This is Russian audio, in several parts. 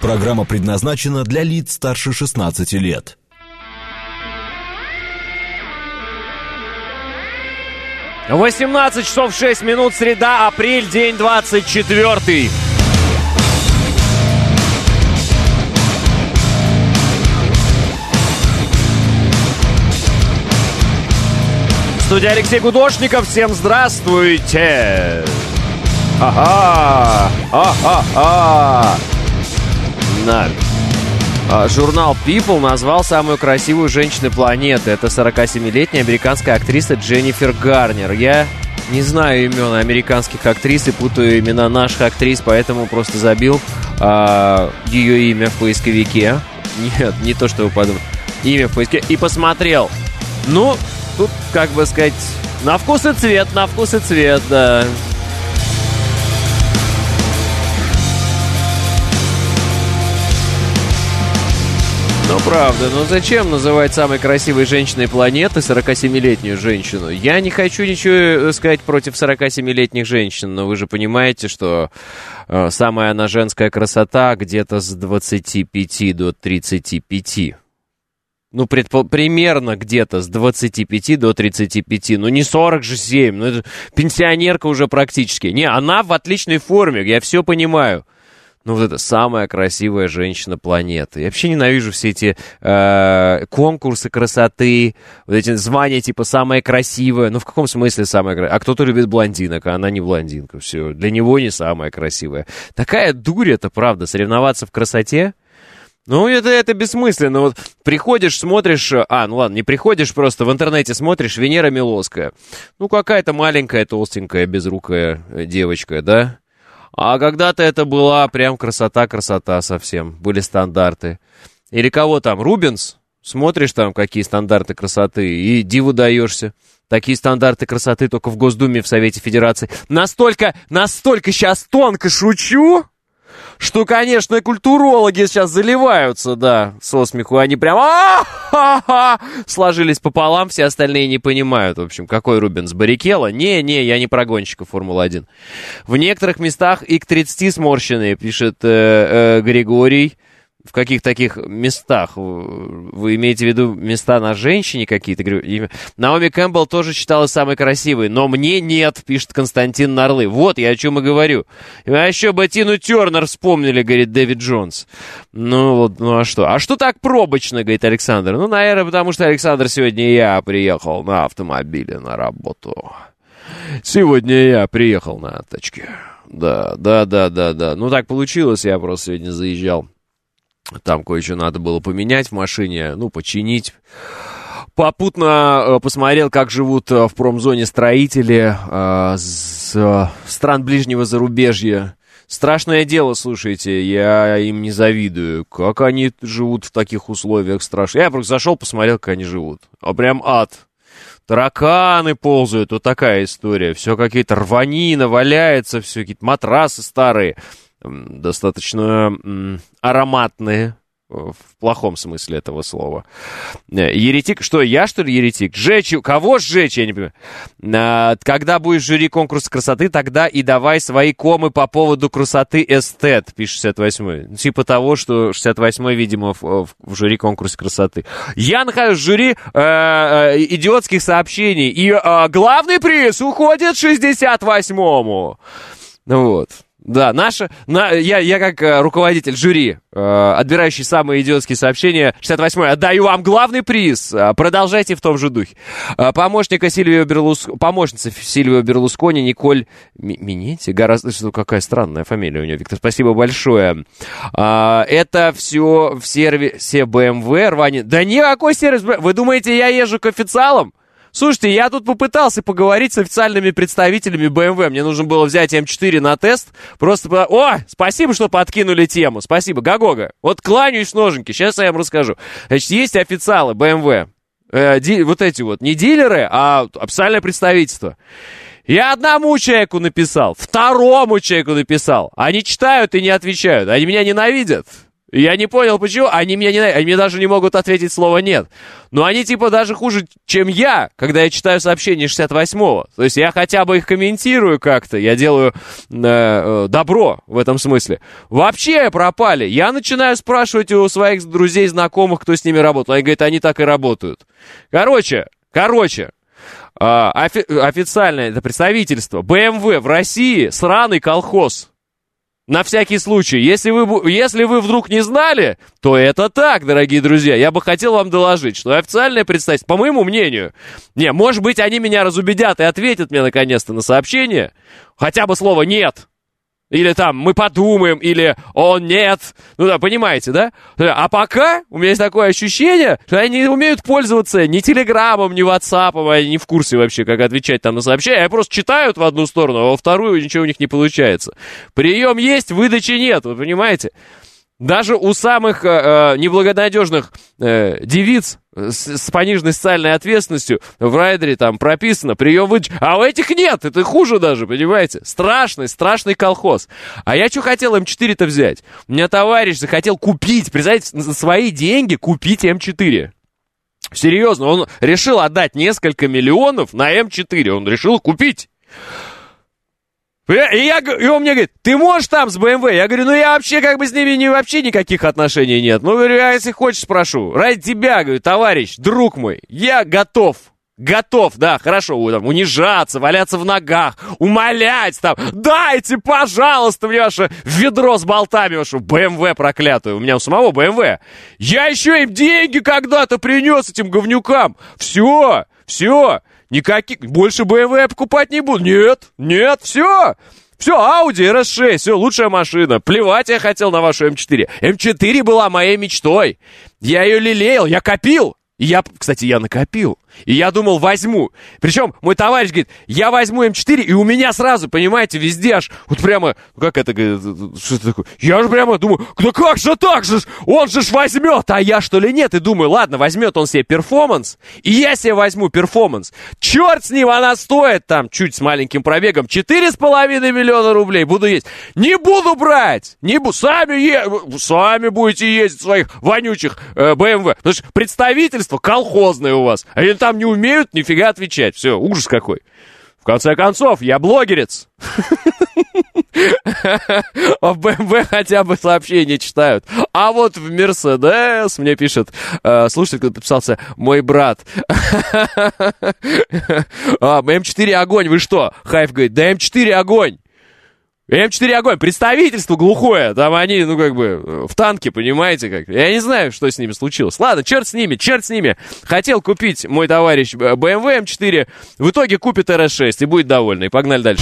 Программа предназначена для лиц старше 16 лет. — 18 часов 6 минут, среда, апрель, день 24. Студия Алексей Гудошников. Всем здравствуйте. Ага. Журнал People назвал самую красивую женщину планеты. Это 47-летняя американская актриса Дженнифер Гарнер. Я не знаю имен американских актрис и путаю имена наших актрис, поэтому просто забил ее имя в поисковике. Нет, не то, что вы подумали. Имя в поисковике. И посмотрел. Ну, тут, как бы сказать, на вкус и цвет, да. Ну, правда, но зачем называть самой красивой женщиной планеты 47-летнюю женщину? Я не хочу ничего сказать против 47-летних женщин, но вы же понимаете, что самая она женская красота где-то с 25 до 35. Ну, примерно где-то с 25 до 35. Ну, не 47, ну, это пенсионерка уже практически. Не, она в отличной форме, я все понимаю. Ну, вот это самая красивая женщина планеты. Я вообще ненавижу все эти конкурсы красоты, вот эти звания типа «самая красивая». Ну, в каком смысле самая красивая? А кто-то любит блондинок, а она не блондинка. Все, для него не самая красивая. Такая дурь это, правда, соревноваться в красоте. Ну, это бессмысленно. Вот приходишь, смотришь... ну ладно, не приходишь, просто в интернете смотришь Венера Милоская. Ну, какая-то маленькая, толстенькая, безрукая девочка, да? А когда-то это была прям красота совсем. Были стандарты. Или кого там, Рубенс? Смотришь там, какие стандарты красоты, и диву даешься. Такие стандарты красоты только в Госдуме, в Совете Федерации. Настолько сейчас тонко шучу, что, конечно, культурологи сейчас заливаются, да, со смеху. Они прям сложились пополам, все остальные не понимают, в общем, какой Рубенс, Баррикелло? Не, я не про гонщиков Формулы-1. В некоторых местах и к 30 сморщенные, пишет Григорий. В каких таких местах? Вы имеете в виду места на женщине какие-то? Наоми Кэмпбелл тоже считалась самой красивой, но мне нет, пишет Константин Нарлы. Вот я о чем и говорю. А еще бы Тину Тернер вспомнили, говорит Дэвид Джонс. Ну а что? А что так пробочно, говорит Александр? Ну, наверное, потому что, Александр, сегодня я приехал на автомобиле на работу. Сегодня я приехал на тачке. Да. Ну, так получилось, я просто сегодня заезжал. Там кое-что надо было поменять в машине, ну, починить. Попутно посмотрел, как живут в промзоне строители с стран ближнего зарубежья. Страшное дело, слушайте, я им не завидую. Как они живут в таких условиях, страшно. Я просто зашел, посмотрел, как они живут. А прям ад. Тараканы ползают, вот такая история. Все какие-то рванина валяется, все какие-то матрасы старые. Достаточно ароматные, в плохом смысле этого слова. Еретик? Что, я, что ли, еретик? Жечь? Кого сжечь, я не понимаю. Когда будешь в жюри конкурса красоты, тогда и давай свои комы по поводу красоты эстет, пишет 68-й. Типа того, что 68-й, видимо, в жюри конкурса красоты. Я нахожусь в жюри идиотских сообщений, и главный приз уходит 68-му. Вот. Да, я как руководитель жюри, отбирающий самые идиотские сообщения, 68-й, отдаю вам главный приз. Продолжайте в том же духе. Помощница Сильвио Берлускони, Николь Минетти, какая странная фамилия у нее, Виктор, спасибо большое. Это все в сервисе BMW рванит. Да никакой сервис BMW. Вы думаете, я езжу к официалам? Слушайте, я тут попытался поговорить с официальными представителями BMW. Мне нужно было взять М4 на тест. Просто... спасибо, что подкинули тему. Спасибо, Гагога. Вот кланяюсь ноженьки. Сейчас я вам расскажу. Значит, есть официалы BMW. Вот эти вот. Не дилеры, а официальное представительство. Я одному человеку написал, второму человеку написал. Они читают и не отвечают. Они меня ненавидят. Я не понял, почему. Они мне даже не могут ответить слово «нет». Но они типа даже хуже, чем я, когда я читаю сообщения 68-го. То есть я хотя бы их комментирую как-то, я делаю добро в этом смысле. Вообще пропали. Я начинаю спрашивать у своих друзей, знакомых, кто с ними работал. Они говорят, они так и работают. Короче, официальное это представительство BMW в России сраный колхоз. На всякий случай, если вы вдруг не знали, то это так, дорогие друзья. Я бы хотел вам доложить, что официальное представительство, по моему мнению, может быть, они меня разубедят и ответят мне наконец-то на сообщение, хотя бы слово «нет». Или там «мы подумаем», или «о, нет». Ну да, понимаете, да? А пока у меня есть такое ощущение, что они не умеют пользоваться ни Телеграмом, ни Ватсапом, они не в курсе вообще, как отвечать там на сообщения. Они просто читают в одну сторону, а во вторую ничего у них не получается. Прием есть, выдачи нет, вы понимаете? Даже у самых неблагонадежных девиц с пониженной социальной ответственностью в райдере там прописано прием выдачи, а у этих нет, это хуже даже, понимаете? Страшный колхоз. А я что хотел М4-то взять? У меня товарищ захотел купить, представляете, за свои деньги купить М4. Серьезно, он решил отдать несколько миллионов на М4, он решил купить. И он мне говорит, ты можешь там с BMW? Я говорю, я вообще как бы с ними вообще никаких отношений нет. Ну, говорю, я если хочешь спрошу. Ради тебя, говорю, товарищ, друг мой, я готов, да, хорошо, там, унижаться, валяться в ногах, умолять, там, дайте, пожалуйста, мне ваше ведро с болтами, вашу BMW проклятую. У меня у самого BMW. Я еще им деньги когда-то принес этим говнюкам. Все. Никаких, больше BMW я покупать не буду. Нет, все, Audi RS6, все, лучшая машина. Плевать я хотел на вашу М4. М4 была моей мечтой. Я ее лелеял, я копил. Кстати, я накопил. И я думал, возьму. Причем мой товарищ говорит, я возьму М4, и у меня сразу, понимаете, везде аж, вот прямо, как это, что это такое? Я же прямо думаю, да как же так же, он же возьмет, а я что ли нет? И думаю, ладно, возьмет он себе перформанс, и я себе возьму перформанс. Черт с ним, она стоит там чуть с маленьким пробегом 4,5 миллиона рублей. Буду есть. Не буду брать! Сами будете ездить в своих вонючих BMW. Потому что представительство колхозное у вас. Они там не умеют нифига отвечать. Все, ужас какой. В конце концов, я блогерец. А в BMW хотя бы сообщения читают. А вот в Мерседес мне пишет, слушайте, кто подписался, мой брат. М4 огонь, вы что? Хайф говорит, да М4 огонь. М4 огонь, представительство глухое, там они, в танке, понимаете, как. Я не знаю, что с ними случилось. Ладно, черт с ними. Хотел купить мой товарищ BMW М4, в итоге купит RS6 и будет довольный. Погнали дальше.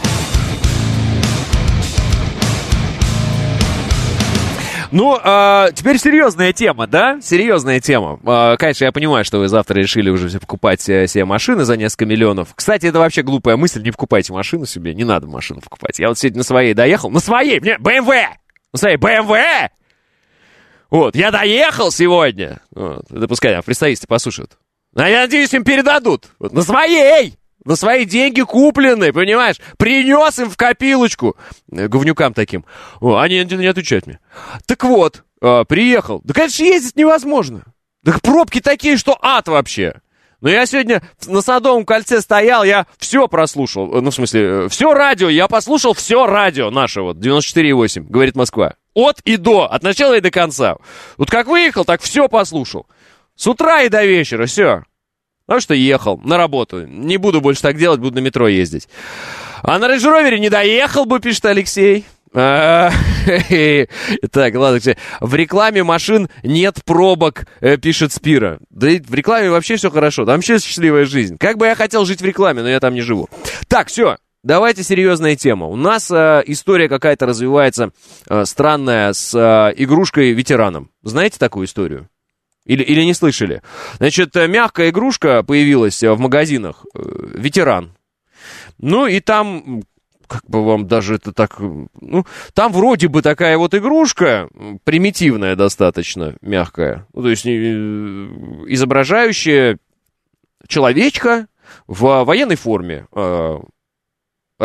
Ну, теперь серьезная тема, да? Серьезная тема. Конечно, я понимаю, что вы завтра решили уже все покупать себе машины за несколько миллионов. Кстати, это вообще глупая мысль, не покупайте машину себе, не надо машину покупать. Я вот сегодня на своей доехал, мне BMW! На своей BMW! Вот, я доехал сегодня. Вот, это пускай там в представительстве послушают. А я надеюсь, им передадут. Вот, на свои деньги купленные, понимаешь? Принес им в копилочку. Говнюкам таким. Они не отвечают мне. Так вот, приехал. Да, конечно, ездить невозможно. Так пробки такие, что ад вообще. Но я сегодня на Садовом кольце стоял, я все прослушал. Ну, в смысле, все радио. Я послушал все радио наше, вот, 94,8, говорит Москва. От и до, от начала и до конца. Вот как выехал, так все послушал. С утра и до вечера, все. Потому что ехал на работу. Не буду больше так делать, буду на метро ездить. А на Range Rover не доехал бы, пишет Алексей. Так, ладно. В рекламе машин нет пробок, пишет Спира. Да и в рекламе вообще все хорошо. Там вообще счастливая жизнь. Как бы я хотел жить в рекламе, но я там не живу. Так, все. Давайте серьезная тема. У нас история какая-то развивается странная с игрушкой-ветераном. Знаете такую историю? Или не слышали? Значит, мягкая игрушка появилась в магазинах. Ветеран. Ну, и там, как бы вам даже это так... Ну, там вроде бы такая вот игрушка, примитивная достаточно, мягкая. Ну, то есть, изображающая человечка в военной форме.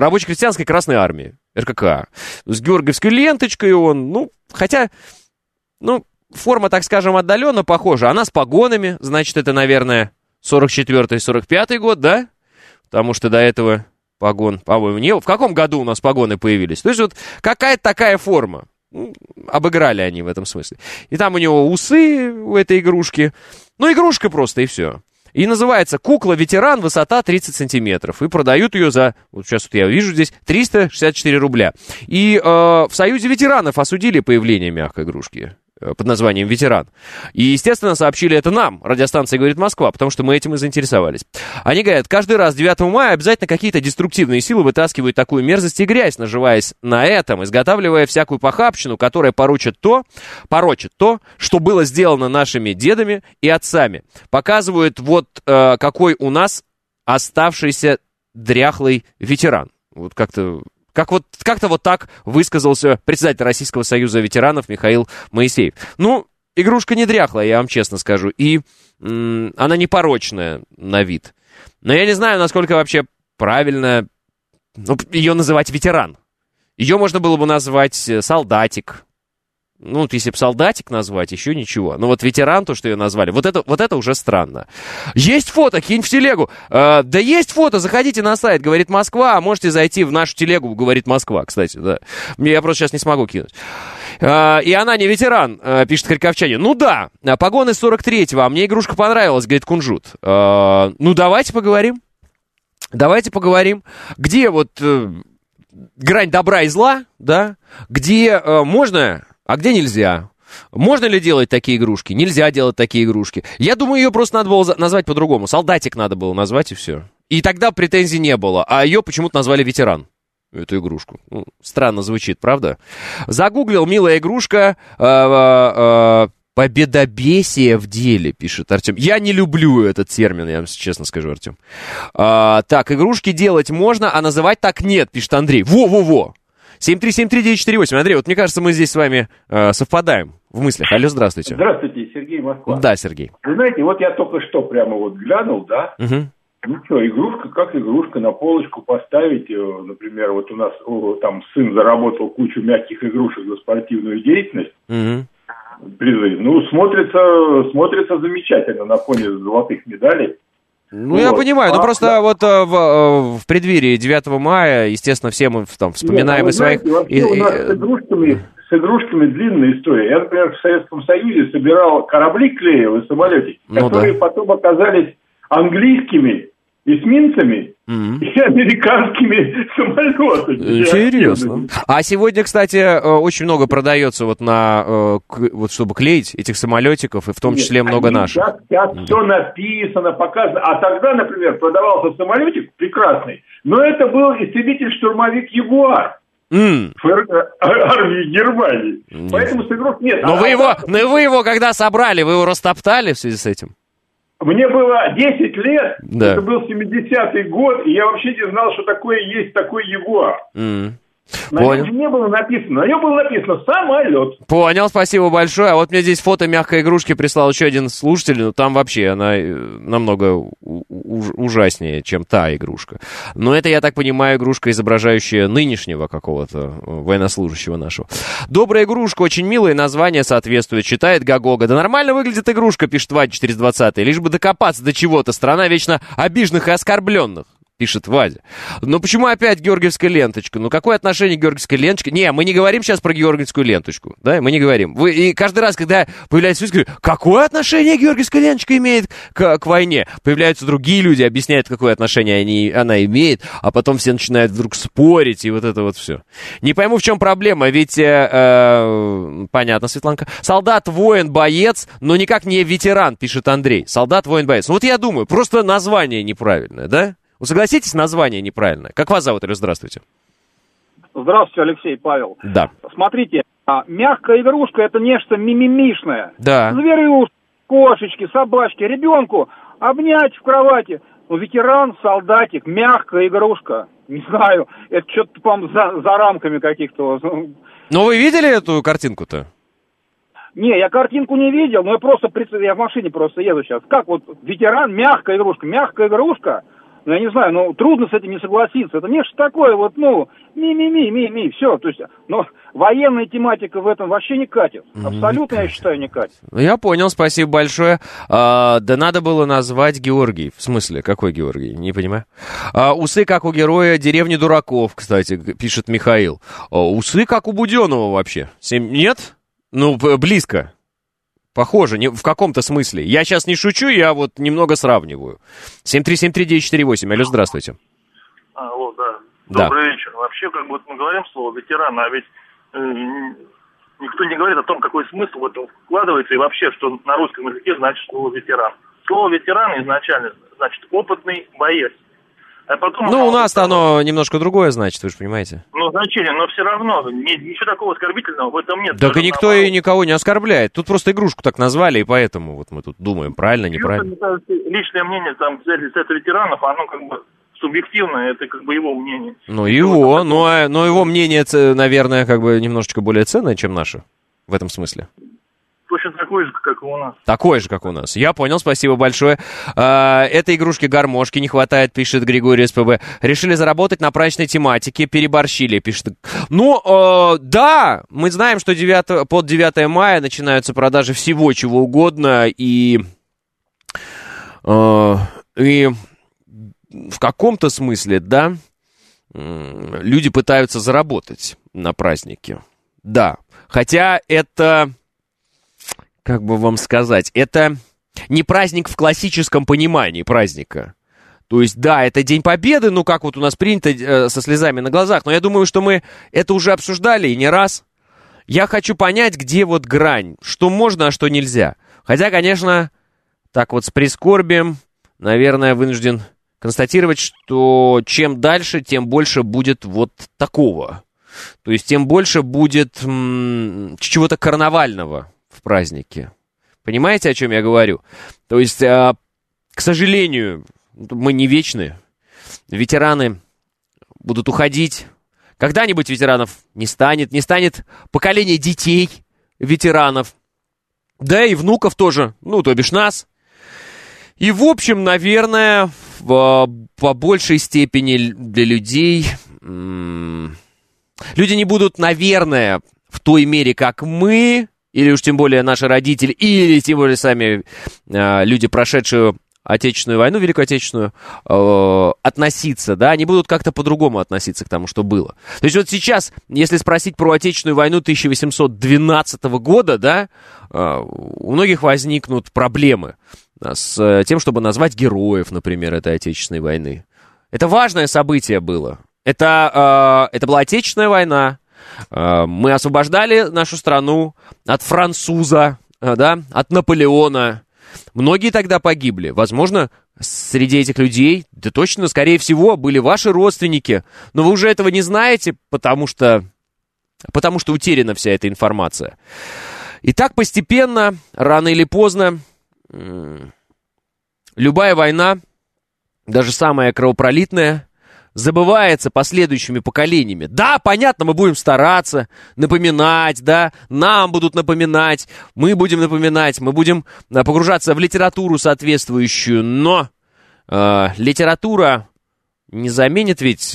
Рабоче-крестьянской Красной Армии. РККА. С георгиевской ленточкой он, ну, хотя... Ну, форма, так скажем, отдаленно похожа. Она с погонами, значит, это, наверное, 44-й, 45-й год, да? Потому что до этого погон, по-моему, не... В каком году у нас погоны появились? То есть вот какая-то такая форма. Ну, обыграли они в этом смысле. И там у него усы у этой игрушки. Ну, игрушка просто, и все. И называется «Кукла-ветеран, высота 30 сантиметров». И продают ее за, вот сейчас вот я вижу здесь, 364 рубля. И в Союзе ветеранов осудили появление мягкой игрушки под названием «Ветеран». И, естественно, сообщили это нам, радиостанция «Говорит Москва», потому что мы этим и заинтересовались. Они говорят, каждый раз 9 мая обязательно какие-то деструктивные силы вытаскивают такую мерзость и грязь, наживаясь на этом, изготавливая всякую похабщину, которая порочит то, что было сделано нашими дедами и отцами. Показывают вот какой у нас оставшийся дряхлый ветеран. Вот как-то вот так высказался председатель Российского союза ветеранов Михаил Моисеев. Ну, игрушка не дряхлая, я вам честно скажу, и она не порочная на вид. Но я не знаю, насколько вообще правильно ее называть ветеран. Ее можно было бы назвать солдатик. Ну, вот если бы солдатик назвать, еще ничего. Но вот ветеран, то, что ее назвали, вот это уже странно. Есть фото, кинь в телегу. Да есть фото, заходите на сайт, говорит Москва, а можете зайти в нашу телегу, говорит Москва, кстати, да. Я просто сейчас не смогу кинуть. И она не ветеран, пишет харьковчанин. Ну да, погоны 43-го, а мне игрушка понравилась, говорит Кунжут. Ну, давайте поговорим. Где вот грань добра и зла, да? Где можно... А где нельзя? Можно ли делать такие игрушки? Нельзя делать такие игрушки. Я думаю, ее просто надо было назвать по-другому. Солдатик надо было назвать, и все. И тогда претензий не было. А ее почему-то назвали ветеран. Эту игрушку. Ну, странно звучит, правда? Загуглил, милая игрушка. Победобесие в деле, пишет Артем. Я не люблю этот термин, я вам честно скажу, Артем. Так, игрушки делать можно, а называть так нет, пишет Андрей. Во-во-во. 7373948. Андрей, вот мне кажется, мы здесь с вами совпадаем в мыслях. Алло, здравствуйте. Здравствуйте, Сергей, Москва. Да, Сергей. Вы знаете, вот я только что прямо вот глянул, да? Угу. Ну что, игрушка как игрушка, на полочку поставить. Например, вот у нас там сын заработал кучу мягких игрушек за спортивную деятельность. Угу. Призы. Ну, смотрится замечательно на фоне золотых медалей. Ну, я понимаю, просто вот в преддверии 9 мая, естественно, все мы там вспоминаем и своих... Вообще у нас с игрушками длинная история. Я, например, в Советском Союзе собирал корабли, клеил и самолетики, которые потом оказались английскими эсминцами и американскими самолетами. Интересно. А сегодня, кстати, очень много продается вот вот чтобы клеить этих самолетиков, и в том числе много наших. Сейчас все написано, показано. А тогда, например, продавался самолетик прекрасный, но это был истребитель-штурмовик «Ягуар». Армии Германии. Поэтому с игрок нет. Но вы его когда собрали, вы его растоптали в связи с этим? Мне было 10 лет, да. Это был 70-й год, и я вообще не знал, что такое есть такой Ягуар. На нем же не было написано, на нем было написано «самолет». Понял, спасибо большое. А вот мне здесь фото мягкой игрушки прислал еще один слушатель, но там вообще она намного ужаснее, чем та игрушка. Но это, я так понимаю, игрушка, изображающая нынешнего какого-то военнослужащего нашего. Добрая игрушка, очень милая, название соответствует, читает Гагога. Да нормально выглядит игрушка, пишет Вадя 420, лишь бы докопаться до чего-то. Страна вечно обиженных и оскорбленных. Пишет Вадя. Но почему опять георгиевская ленточка? Ну, какое отношение к георгиевской ленточке? Не, мы не говорим сейчас про георгиевскую ленточку. Да, мы не говорим. И каждый раз, когда появляется люди, говорят, какое отношение георгиевская ленточка имеет к войне? Появляются другие люди, объясняют, какое отношение она имеет, а потом все начинают вдруг спорить, и вот это вот все. Не пойму, в чем проблема, ведь, понятно, Светланка. Солдат, воин, боец, но никак не ветеран, пишет Андрей. Солдат, воин, боец. Ну, вот я думаю, просто название неправильное, да? Вы согласитесь, название неправильное? Как вас зовут, или здравствуйте? Здравствуйте, Алексей, Павел. Да. Смотрите, мягкая игрушка — это нечто мимимишное. Да. Зверюшки, кошечки, собачки, ребенку обнять в кровати. Ну, ветеран, солдатик, мягкая игрушка. Не знаю, это что-то, по-моему, за рамками каких-то. Но вы видели эту картинку-то? Не, я картинку не видел, но я в машине просто еду сейчас. Как вот ветеран, мягкая игрушка, Ну, я не знаю, ну, трудно с этим не согласиться. Это нечто такое вот, ну, ми-ми-ми, все. То есть, но военная тематика в этом вообще не катит. Абсолютно, я считаю, не катит. Я понял, спасибо большое. Да надо было назвать Георгий. В смысле, какой Георгий? Не понимаю. Усы, как у героя «Деревни дураков», кстати, пишет Михаил. Усы, как у Буденова вообще. Нет? Ну, близко. Похоже, в каком-то смысле. Я сейчас не шучу, я вот немного сравниваю. 7373948. Алло, здравствуйте. Алло, да. Да. Добрый вечер. Вообще, как бы мы говорим слово «ветеран», а ведь никто не говорит о том, какой смысл в этом вкладывается и вообще, что на русском языке значит слово «ветеран». Слово «ветеран» изначально значит «опытный боец». А потом, ну, у нас оно немножко другое значит, вы же понимаете. Ну, значение, но все равно ничего такого оскорбительного в этом нет. Так и никто и никого не оскорбляет. Тут просто игрушку так назвали, и поэтому вот мы тут думаем, правильно, неправильно. Личное мнение там это ветеранов, оно как бы субъективно, это как бы его мнение. Ну, его, но его мнение, наверное, как бы немножечко более ценное, чем наше, в этом смысле. Точно такой же, как и у нас. Такой же, как у нас. Я понял, спасибо большое. Этой игрушки-гармошки не хватает, пишет Григорий СПБ. Решили заработать на праздничной тематике, переборщили, пишет. Ну, да, мы знаем, что под 9 мая начинаются продажи всего, чего угодно, и в каком-то смысле, да, люди пытаются заработать на празднике. Да, хотя это... Как бы вам сказать, это не праздник в классическом понимании праздника. То есть, да, это День Победы, ну, как вот у нас принято, со слезами на глазах, но я думаю, что мы это уже обсуждали и не раз. Я хочу понять, где вот грань, что можно, а что нельзя. Хотя, конечно, так вот с прискорбием, наверное, вынужден констатировать, что чем дальше, тем больше будет вот такого. То есть, тем больше будет чего-то карнавального в празднике. Понимаете, о чем я говорю? То есть, к сожалению, мы не вечны. Ветераны будут уходить. Когда-нибудь ветеранов не станет поколение детей ветеранов. Да и внуков тоже, ну, то бишь нас. И, в общем, наверное, по большей степени для людей... Люди не будут, наверное, в той мере, как мы... Или уж тем более наши родители, или тем более сами люди, прошедшие Отечественную войну, Великую Отечественную, относиться, да, они будут как-то по-другому относиться к тому, что было. То есть вот сейчас, если спросить про Отечественную войну 1812 года, да, у многих возникнут проблемы с тем, чтобы назвать героев, например, этой Отечественной войны. Это важное событие было. Это была Отечественная война. Мы освобождали нашу страну от француза, да, от Наполеона. Многие тогда погибли. Возможно, среди этих людей, да точно, скорее всего, были ваши родственники. Но вы уже этого не знаете, потому что утеряна вся эта информация. И так постепенно, рано или поздно, любая война, даже самая кровопролитная, забывается последующими поколениями. Да, понятно, мы будем стараться напоминать, да, нам будут напоминать, мы будем напоминать, мы будем погружаться в литературу соответствующую, но литература не заменит ведь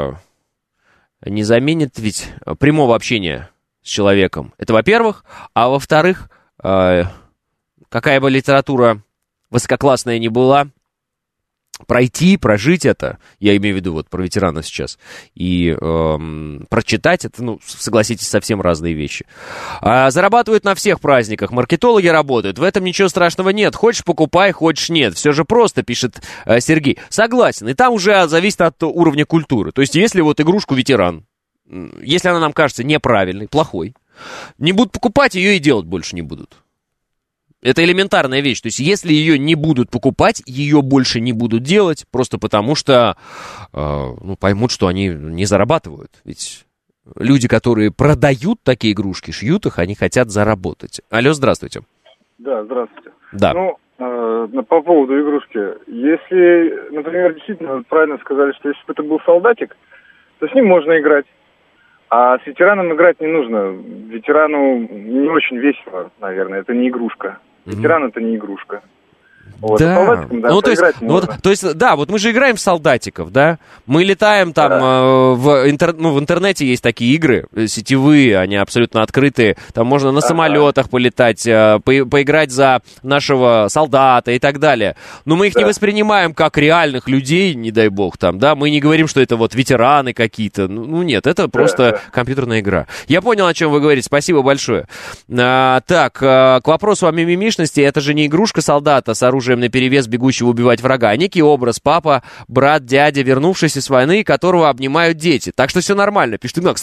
прямого общения с человеком. Это во-первых. А во-вторых, какая бы литература высококлассная ни была, прожить это, я имею в виду вот про ветеранов сейчас, и прочитать это, ну, согласитесь, совсем разные вещи. Зарабатывают на всех праздниках, маркетологи работают, в этом ничего страшного нет. Хочешь покупай, хочешь нет. Все же просто, пишет Сергей. Согласен, и там уже зависит от уровня культуры. То есть, если вот игрушку ветеран, если она нам кажется неправильной, плохой, не будут покупать, ее и делать больше не будут. Это элементарная вещь. То есть, если ее не будут покупать, ее больше не будут делать, просто потому что поймут, что они не зарабатывают. Ведь люди, которые продают такие игрушки, шьют их, они хотят заработать. Алло, здравствуйте. Да, здравствуйте. Да. По поводу игрушки. Если, например, действительно правильно сказали, что если бы это был солдатик, то с ним можно играть. А с ветераном играть не нужно. Ветерану не очень весело, наверное. Это не игрушка. Ветеран это не игрушка. Вот, да. Ну, то есть, да, вот мы же играем в солдатиков, да? Мы летаем там, в интернете есть такие игры сетевые, они абсолютно открытые. Там можно на самолетах полетать, поиграть за нашего солдата и так далее. Но мы их не воспринимаем как реальных людей, не дай бог там, да? Мы не говорим, что это вот ветераны какие-то. Ну, нет, это просто компьютерная игра. Я понял, о чем вы говорите, спасибо большое. Так, к вопросу о мимимишности, это же не игрушка солдата с оружием наперевес, бегущего убивать врага, а некий образ папа, брат, дядя, вернувшийся с войны, которого обнимают дети. Так что все нормально, пишет Игнат.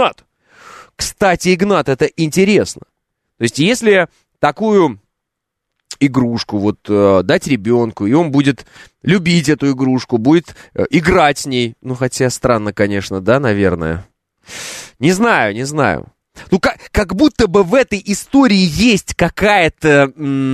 Кстати, Игнат, это интересно. То есть, если такую игрушку вот дать ребенку, и он будет любить эту игрушку, будет играть с ней, ну, хотя странно, конечно, да, наверное. Не знаю. Ну, как будто бы в этой истории есть какая-то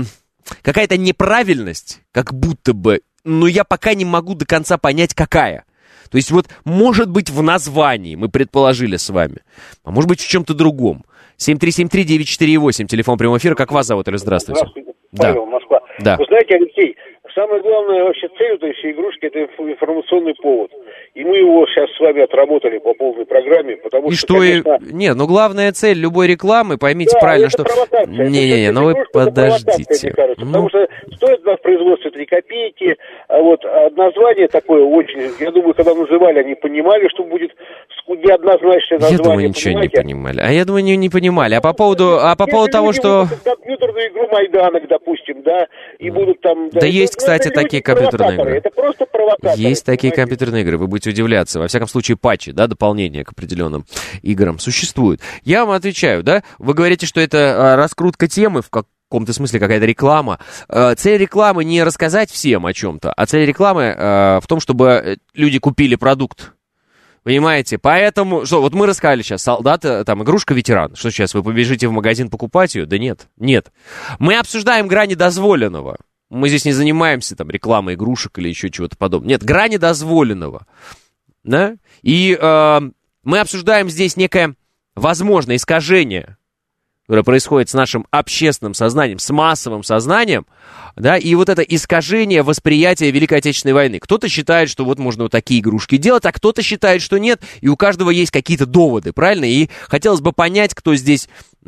неправильность, как будто бы, но я пока не могу до конца понять, какая. То есть вот, может быть, в названии мы предположили с вами, а может быть, в чем-то другом. 7373948, телефон прямого эфира. Как вас зовут, или здравствуйте? Здравствуйте, Павел, Москва. Да. Вы знаете, Алексей, самая главная вообще цель этой всей игрушки — это информационный повод. И мы его сейчас с вами отработали по полной программе, потому что, конечно... Нет, ну главная цель любой рекламы, поймите правильно, это что... провокация. Не-не-не, ну вы подождите. Потому что стоит на производстве 3 копейки, а вот название такое очень... Я думаю, когда называли, они понимали, что будет неоднозначное название. Я думаю, ничего не понимали. А я думаю, не понимали. А по поводу того, что... Компьютерную игру Майданок, допустим, да, и будут там... Да есть, кстати, такие компьютерные игры. Это просто провокаторы. Есть такие компьютерные игры, вы будете удивляться. Во всяком случае, патчи, да, дополнения к определенным играм существуют. Я вам отвечаю, да, вы говорите, что это раскрутка темы в каком-то смысле, какая-то реклама. Цель рекламы не рассказать всем о чем-то, а цель рекламы в том, чтобы люди купили продукт. Понимаете? Поэтому, что, вот мы рассказали сейчас, солдат, там, игрушка-ветеран. Что сейчас, вы побежите в магазин покупать ее? Да нет. Мы обсуждаем грани дозволенного. Мы здесь не занимаемся там рекламой игрушек или еще чего-то подобного. Нет, грани дозволенного. Да? И мы обсуждаем здесь некое возможное искажение, которое происходит с нашим общественным сознанием, с массовым сознанием, да, и вот это искажение восприятия Великой Отечественной войны. Кто-то считает, что вот можно вот такие игрушки делать, а кто-то считает, что нет, и у каждого есть какие-то доводы, правильно? И хотелось бы понять, кто здесь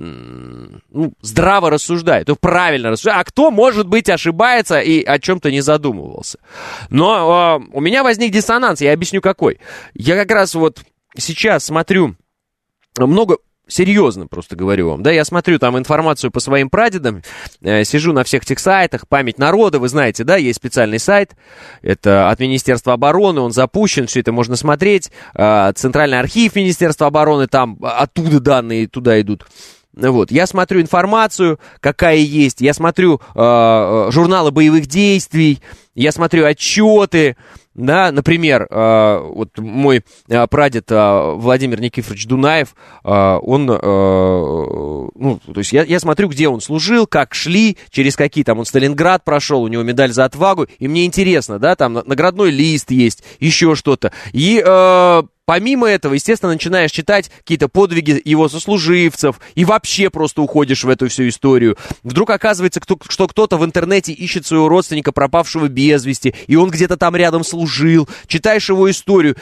здраво рассуждает, кто правильно рассуждает, а кто, может быть, ошибается и о чем-то не задумывался. Но у меня возник диссонанс, я объясню какой. Я как раз вот сейчас смотрю много... Серьезно просто говорю вам, да, я смотрю там информацию по своим прадедам, сижу на всех этих сайтах, память народа, вы знаете, да, есть специальный сайт, это от Министерства обороны, он запущен, все это можно смотреть, Центральный архив Министерства обороны, там оттуда данные туда идут. Вот, я смотрю информацию, какая есть, я смотрю журналы боевых действий, я смотрю отчеты, да, например, вот мой прадед Владимир Никифорович Дунаев, он, ну, то есть я смотрю, где он служил, как шли, через какие там он Сталинград прошел, у него медаль за отвагу, и мне интересно, да, там наградной лист есть, еще что-то, и... Помимо этого, естественно, начинаешь читать какие-то подвиги его сослуживцев и вообще просто уходишь в эту всю историю. Вдруг оказывается, что кто-то в интернете ищет своего родственника, пропавшего без вести, и он где-то там рядом служил. Читаешь его историю,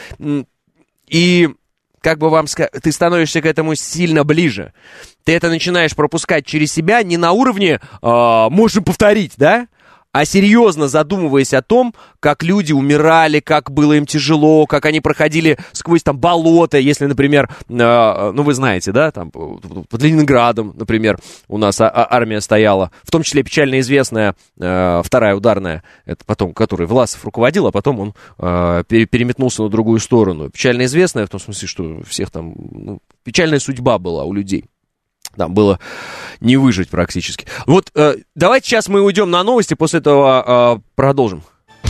и, как бы вам сказать, ты становишься к этому сильно ближе. Ты это начинаешь пропускать через себя не на уровне «можем повторить», да? А серьезно задумываясь о том, как люди умирали, как было им тяжело, как они проходили сквозь там болото, если, например, ну вы знаете, да, там под Ленинградом, например, у нас армия стояла, в том числе печально известная вторая ударная, это потом, которой Власов руководил, а потом он переметнулся на другую сторону. Печально известная в том смысле, что всех там, ну, печальная судьба была у людей. Там было не выжить практически. Вот давайте сейчас мы уйдем на новости, после этого продолжим.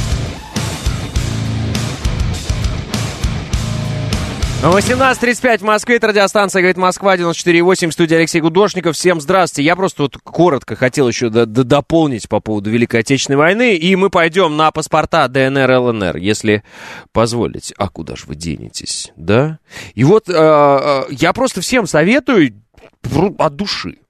18:35 в Москве, это радиостанция «Говорит Москва», 94,8, студия Алексей Гудошников. Всем здравствуйте. Я просто вот коротко хотел еще дополнить по поводу Великой Отечественной войны, и мы пойдем на паспорта ДНР, ЛНР, если позволите. А куда же вы денетесь, да? И вот я просто всем советую от души.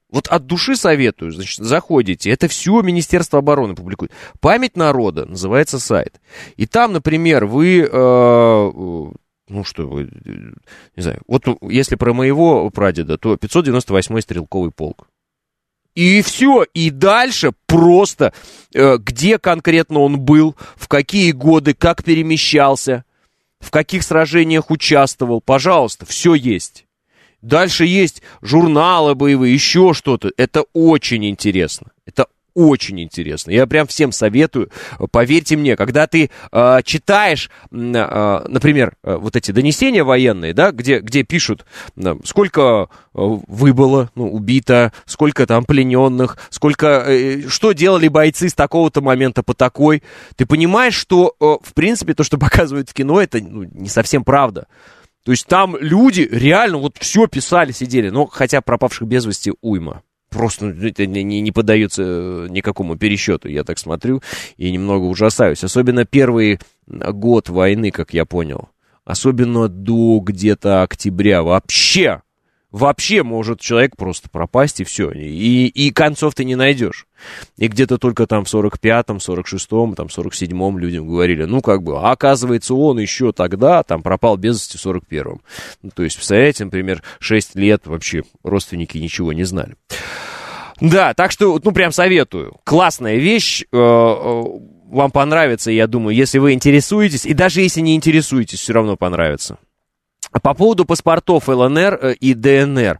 Вот от души советую, значит, заходите, это все Министерство обороны публикует. «Память народа» называется сайт. И там, например, вы, не знаю, вот если про моего прадеда, то 598-й стрелковый полк. И все, и дальше просто, где конкретно он был, в какие годы, как перемещался, в каких сражениях участвовал, пожалуйста, все есть. Дальше есть журналы боевые, еще что-то. Это очень интересно. Это очень интересно. Я прям всем советую. Поверьте мне, когда ты читаешь, например, вот эти донесения военные, да, где пишут, сколько выбыло, убито, сколько там плененных, что делали бойцы с такого-то момента по такой, ты понимаешь, что, в принципе, то, что показывают в кино, это не совсем правда. То есть там люди реально вот все писали, сидели. Хотя пропавших без вести уйма. Просто это не поддается никакому пересчету. Я так смотрю и немного ужасаюсь. Особенно первый год войны, как я понял. Особенно до где-то октября. Вообще может человек просто пропасть, и все. И концов ты не найдешь. И где-то только там в 45-м, 46-м, там 47-м людям говорили, а оказывается, он еще тогда там пропал без вести в 41-м. То есть, представляете, например, 6 лет вообще родственники ничего не знали. Да, так что, прям советую. Классная вещь, вам понравится, я думаю, если вы интересуетесь, и даже если не интересуетесь, все равно понравится. По поводу паспортов ЛНР и ДНР.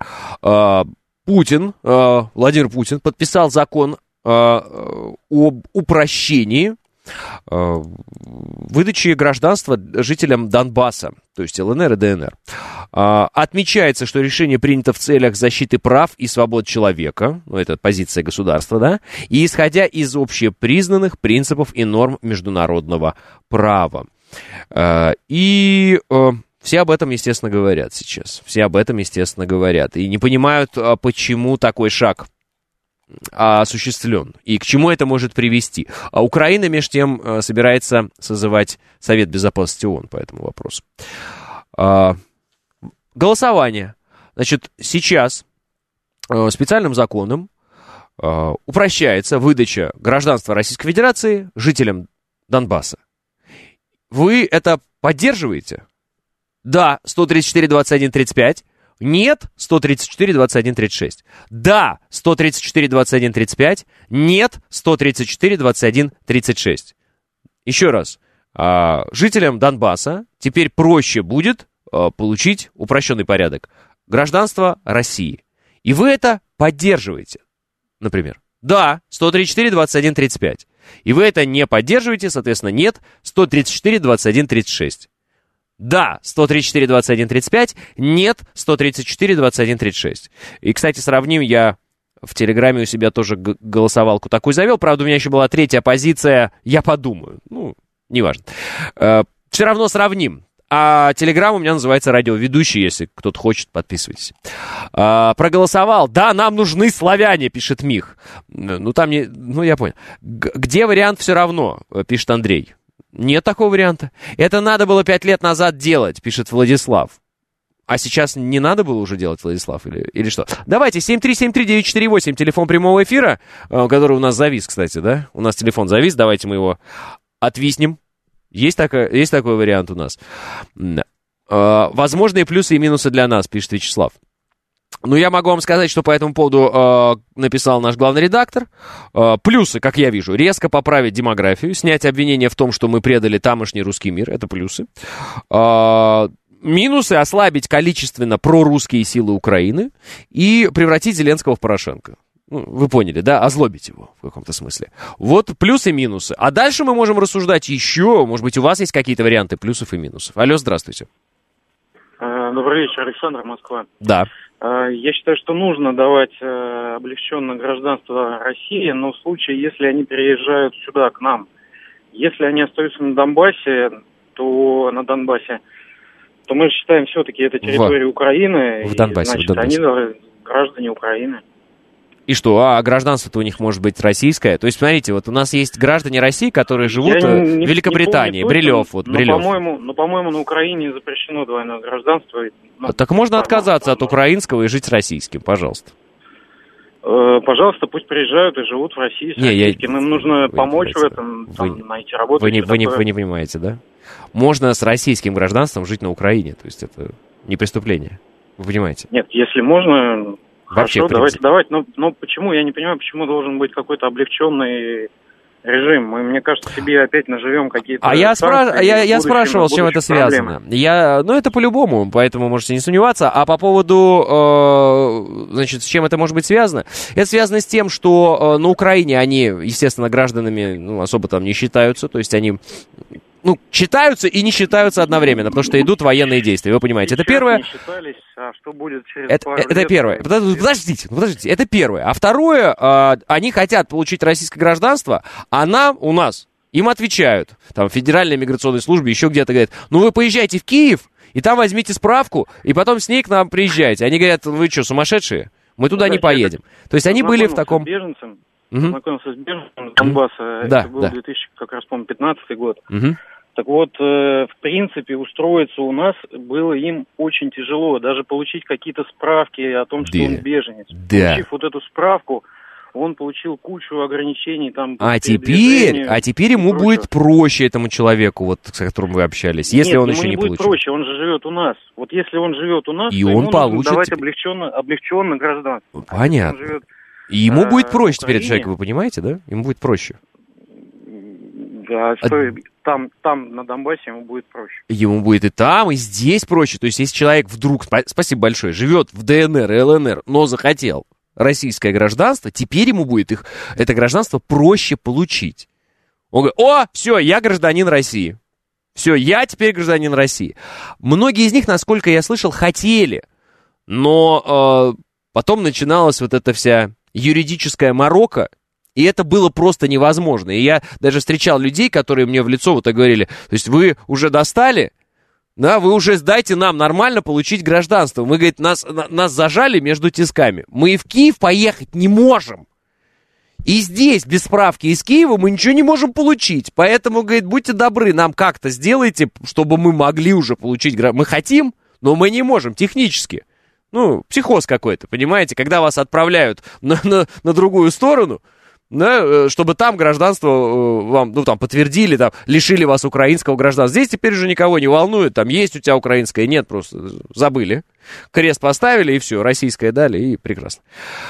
Владимир Путин подписал закон об упрощении выдачи гражданства жителям Донбасса, то есть ЛНР и ДНР. Отмечается, что решение принято в целях защиты прав и свобод человека, это позиция государства, да, и исходя из общепризнанных принципов и норм международного права. Все об этом, естественно, говорят сейчас. Все об этом, естественно, говорят. И не понимают, почему такой шаг осуществлен. И к чему это может привести. А Украина, между тем, собирается созывать Совет Безопасности ООН по этому вопросу. Голосование. Значит, сейчас специальным законом упрощается выдача гражданства Российской Федерации жителям Донбасса. Вы это поддерживаете? Да, 134-21-35. Нет, 134-21-36. Да, 134-21-35. Нет, 134-21-36. Еще раз. Жителям Донбасса теперь проще будет получить упрощенный порядок гражданства России. И вы это поддерживаете, например. Да, 134-21-35. И вы это не поддерживаете, соответственно, нет, 134-21-36. Да, 134-21-35, нет, 134-21-36. И, кстати, сравним, я в Телеграме у себя тоже голосовалку такую завел, правда, у меня еще была третья позиция, я подумаю, неважно. Все равно сравним. А Телеграм у меня называется «Радиоведущий», если кто-то хочет, подписывайтесь. Проголосовал. Да, нам нужны славяне, пишет Мих. Там не... я понял. Где вариант «все равно», пишет Андрей. Нет такого варианта. Это надо было 5 лет назад делать, пишет Владислав. А сейчас не надо было уже делать, Владислав, или что? Давайте, 7373948, телефон прямого эфира, который у нас завис, кстати, да? У нас телефон завис, давайте мы его отвиснем. Есть такой вариант у нас. Возможные плюсы и минусы для нас, пишет Вячеслав. Я могу вам сказать, что по этому поводу написал наш главный редактор. Плюсы, как я вижу, резко поправить демографию, снять обвинения в том, что мы предали тамошний русский мир. Это плюсы. Минусы — ослабить количественно прорусские силы Украины и превратить Зеленского в Порошенко. Вы поняли, да? Озлобить его в каком-то смысле. Вот плюсы и минусы. А дальше мы можем рассуждать еще. Может быть, у вас есть какие-то варианты плюсов и минусов. Алло, здравствуйте. Добрый вечер, Александр, Москва. Да. Я считаю, что нужно давать облегченное гражданство России, но в случае, если они переезжают сюда, к нам. Если они остаются на Донбассе, то мы считаем все-таки это территория Украины. В Донбассе, значит, они граждане Украины. И что, а гражданство-то у них может быть российское? То есть, смотрите, вот у нас есть граждане России, которые живут в Великобритании. Брилев. По-моему, на Украине запрещено двойное гражданство. Так можно отказаться от украинского и жить российским, пожалуйста. Пожалуйста, пусть приезжают и живут в России. Им нужно помочь в этом, найти работу. Вы не понимаете, да? Можно с российским гражданством жить на Украине, то есть это не преступление. Вы понимаете? Нет, если можно, вообще, хорошо, давайте. Но почему, я не понимаю, почему должен быть какой-то облегченный режим? Мы, мне кажется, себе опять наживем какие-то... Я спрашивал, с чем это связано. Это по-любому, поэтому можете не сомневаться. А по поводу, с чем это может быть связано? Это связано с тем, что на Украине они, естественно, гражданами особо там не считаются, то есть они... считаются и не считаются одновременно, потому что идут военные действия, вы понимаете. Это первое. Не считались, а что будет через пару лет? Это первое. Подождите, это первое. А второе, они хотят получить российское гражданство, а у нас, им отвечают, там, в Федеральной миграционной службе, еще где-то говорят, вы поезжайте в Киев, и там возьмите справку, и потом с ней к нам приезжайте. Они говорят, вы что, сумасшедшие? Мы туда не поедем. То есть они были в таком... Знакомился с беженцем Донбасса, это был 2015 год. Так вот, в принципе, устроиться у нас было им очень тяжело, даже получить какие-то справки о том, что он беженец. Получив вот эту справку, он получил кучу ограничений там. А теперь ему будет проще, этому человеку, с которым вы общались, если он еще не получил. Нет, ему не будет проще, он же живет у нас. Вот если он живет у нас, и то он ему получит... нужно давать облегченно гражданство. Понятно. И ему будет проще теперь этот человек, вы понимаете, да? Ему будет проще. Да, там на Донбассе ему будет проще. Ему будет и там, и здесь проще. То есть, если человек вдруг, спасибо большое, живет в ДНР и ЛНР, но захотел российское гражданство, теперь ему будет это гражданство проще получить. Он говорит, все, я гражданин России. Все, я теперь гражданин России. Многие из них, насколько я слышал, хотели, но потом начиналась вот эта вся юридическая морока, и это было просто невозможно. И я даже встречал людей, которые мне в лицо говорили, то есть вы уже достали, да, вы уже дайте нам нормально получить гражданство. Мы, говорит, нас зажали между тисками. Мы и в Киев поехать не можем. И здесь без справки из Киева мы ничего не можем получить. Поэтому, говорит, будьте добры, нам как-то сделайте, чтобы мы могли уже получить гражданство. Мы хотим, но мы не можем технически. Психоз какой-то, понимаете, когда вас отправляют на другую сторону, да, чтобы там гражданство вам, подтвердили, лишили вас украинского гражданства. Здесь теперь уже никого не волнует, есть у тебя украинское, нет, просто забыли. Крест поставили, и все, российское дали, и прекрасно.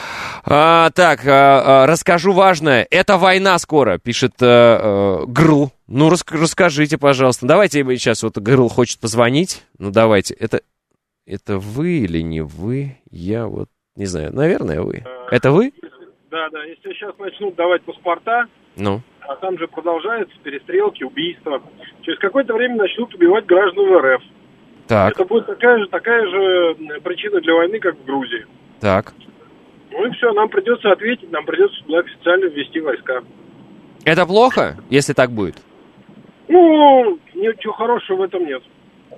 Расскажу важное. Это война скоро, пишет Грл. Расскажите, пожалуйста. Давайте сейчас, Грл хочет позвонить. Давайте, это вы или не вы? Я не знаю. Наверное, вы. Это вы? Да. Если сейчас начнут давать паспорта, а там же продолжаются перестрелки, убийства, через какое-то время начнут убивать граждан РФ. Так. Это будет такая же причина для войны, как в Грузии. Так. И все, нам придется ответить, нам придется туда официально ввести войска. Это плохо, если так будет? Ничего хорошего в этом нет.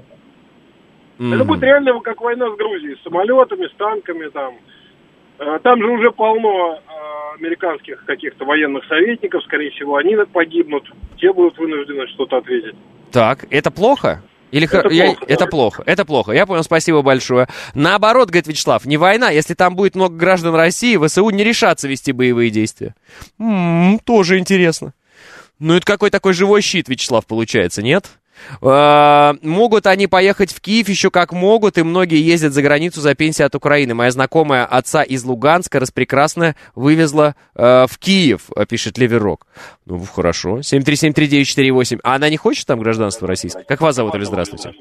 Это будет реально как война с Грузией, с самолетами, с танками там. Там же уже полно американских каких-то военных советников, скорее всего, они погибнут, те будут вынуждены что-то ответить. Так, это плохо? Это плохо. Я понял, спасибо большое. Наоборот, говорит Вячеслав, не война. Если там будет много граждан России, ВСУ не решатся вести боевые действия. Тоже интересно. Это какой такой живой щит, Вячеслав, получается, нет? Могут они поехать в Киев еще как могут, и многие ездят за границу за пенсией от Украины. Моя знакомая отца из Луганска распрекрасно вывезла в Киев, пишет Леверок. Хорошо. 7373948. А она не хочет там гражданство российское? Как вас зовут, или здравствуйте?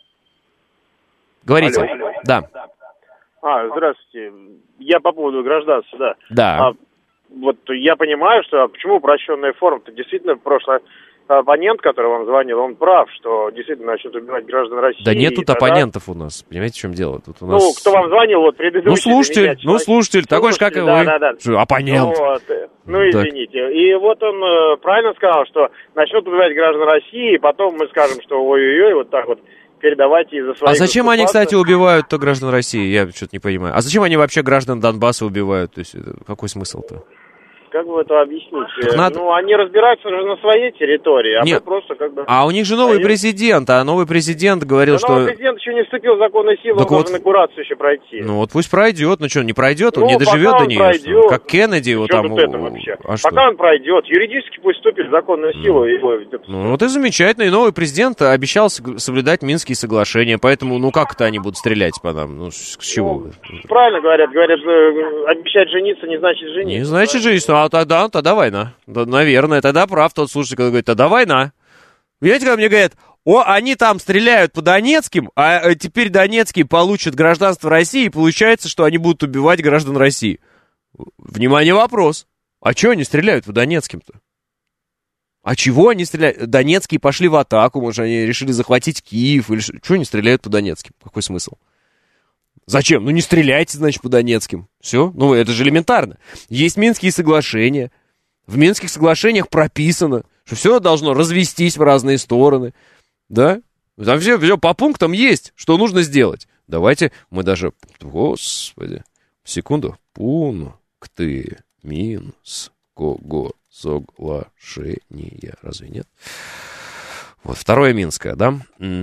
Говорите. Алло. Да. Здравствуйте. Я по поводу гражданства, да. Да. Я понимаю, что почему упрощенная форма-то действительно прошлое. Оппонент, который вам звонил, он прав, что действительно начнут убивать граждан России. Да нет тут оппонентов у нас, понимаете, в чем дело? Тут у нас... кто вам звонил, предыдущий... слушатель, такой же, как и вы. Да. Оппонент. Извините. И он правильно сказал, что начнут убивать граждан России, и потом мы скажем, что ой-ой-ой, передавайте из-за своих... А зачем они, кстати, убивают-то граждан России? Я что-то не понимаю. А зачем они вообще граждан Донбасса убивают? То есть, какой смысл-то? как бы это объяснить? Ну, они разбираются уже на своей территории, а мы просто как бы... А у них же новый президент, а новый президент говорил, что... Новый президент еще не вступил в законную силу, он должен инаугурацию еще пройти. Ну вот пусть пройдет, ну что, не пройдет, он не доживет до нее, что? Как Кеннеди его там... Пока он пройдет, юридически пусть вступит в законную силу. Ну вот и замечательно, и новый президент обещал соблюдать Минские соглашения, поэтому, ну как это они будут стрелять по нам, ну с чего? Правильно говорят, обещать жениться не значит жениться. Не значит жениться, а тогда война. Да, наверное, тогда прав тот слушатель, который говорит, тогда война. Видите, когда мне говорят, они там стреляют по Донецким, а теперь Донецкие получат гражданство России, и получается, что они будут убивать граждан России. Внимание, вопрос. А чего они стреляют по Донецким-то? А чего они стреляют? Донецкие пошли в атаку, может, они решили захватить Киев, или что? Чего они стреляют по Донецким? Какой смысл? Зачем? Ну не стреляйте, значит, по Донецким. Все? Ну это же элементарно. Есть Минские соглашения. В Минских соглашениях прописано, что все должно развестись в разные стороны. Да? Там все по пунктам есть, что нужно сделать. Давайте мы даже... Господи. Секунду. Пункты Минского соглашения. Разве нет? Вот, второе Минское, да?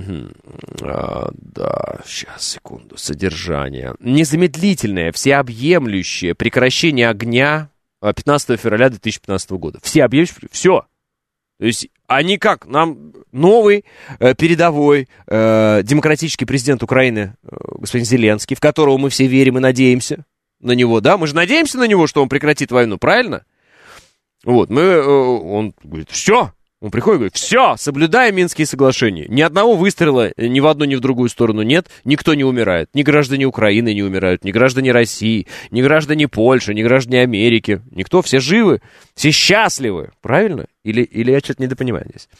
Да, сейчас, секунду. Содержание. Незамедлительное, всеобъемлющее прекращение огня 15 февраля 2015 года. Всеобъемлющее, все. То есть они как? Нам новый передовой демократический президент Украины, господин Зеленский, в которого мы все верим и надеемся на него, да? Мы же надеемся на него, что он прекратит войну, правильно? Вот, он говорит, все. Он приходит и говорит, все, соблюдаем Минские соглашения. Ни одного выстрела ни в одну, ни в другую сторону нет. Никто не умирает. Ни граждане Украины не умирают, ни граждане России, ни граждане Польши, ни граждане Америки. Никто, все живы, все счастливы. Правильно? Или я что-то недопонимаю здесь?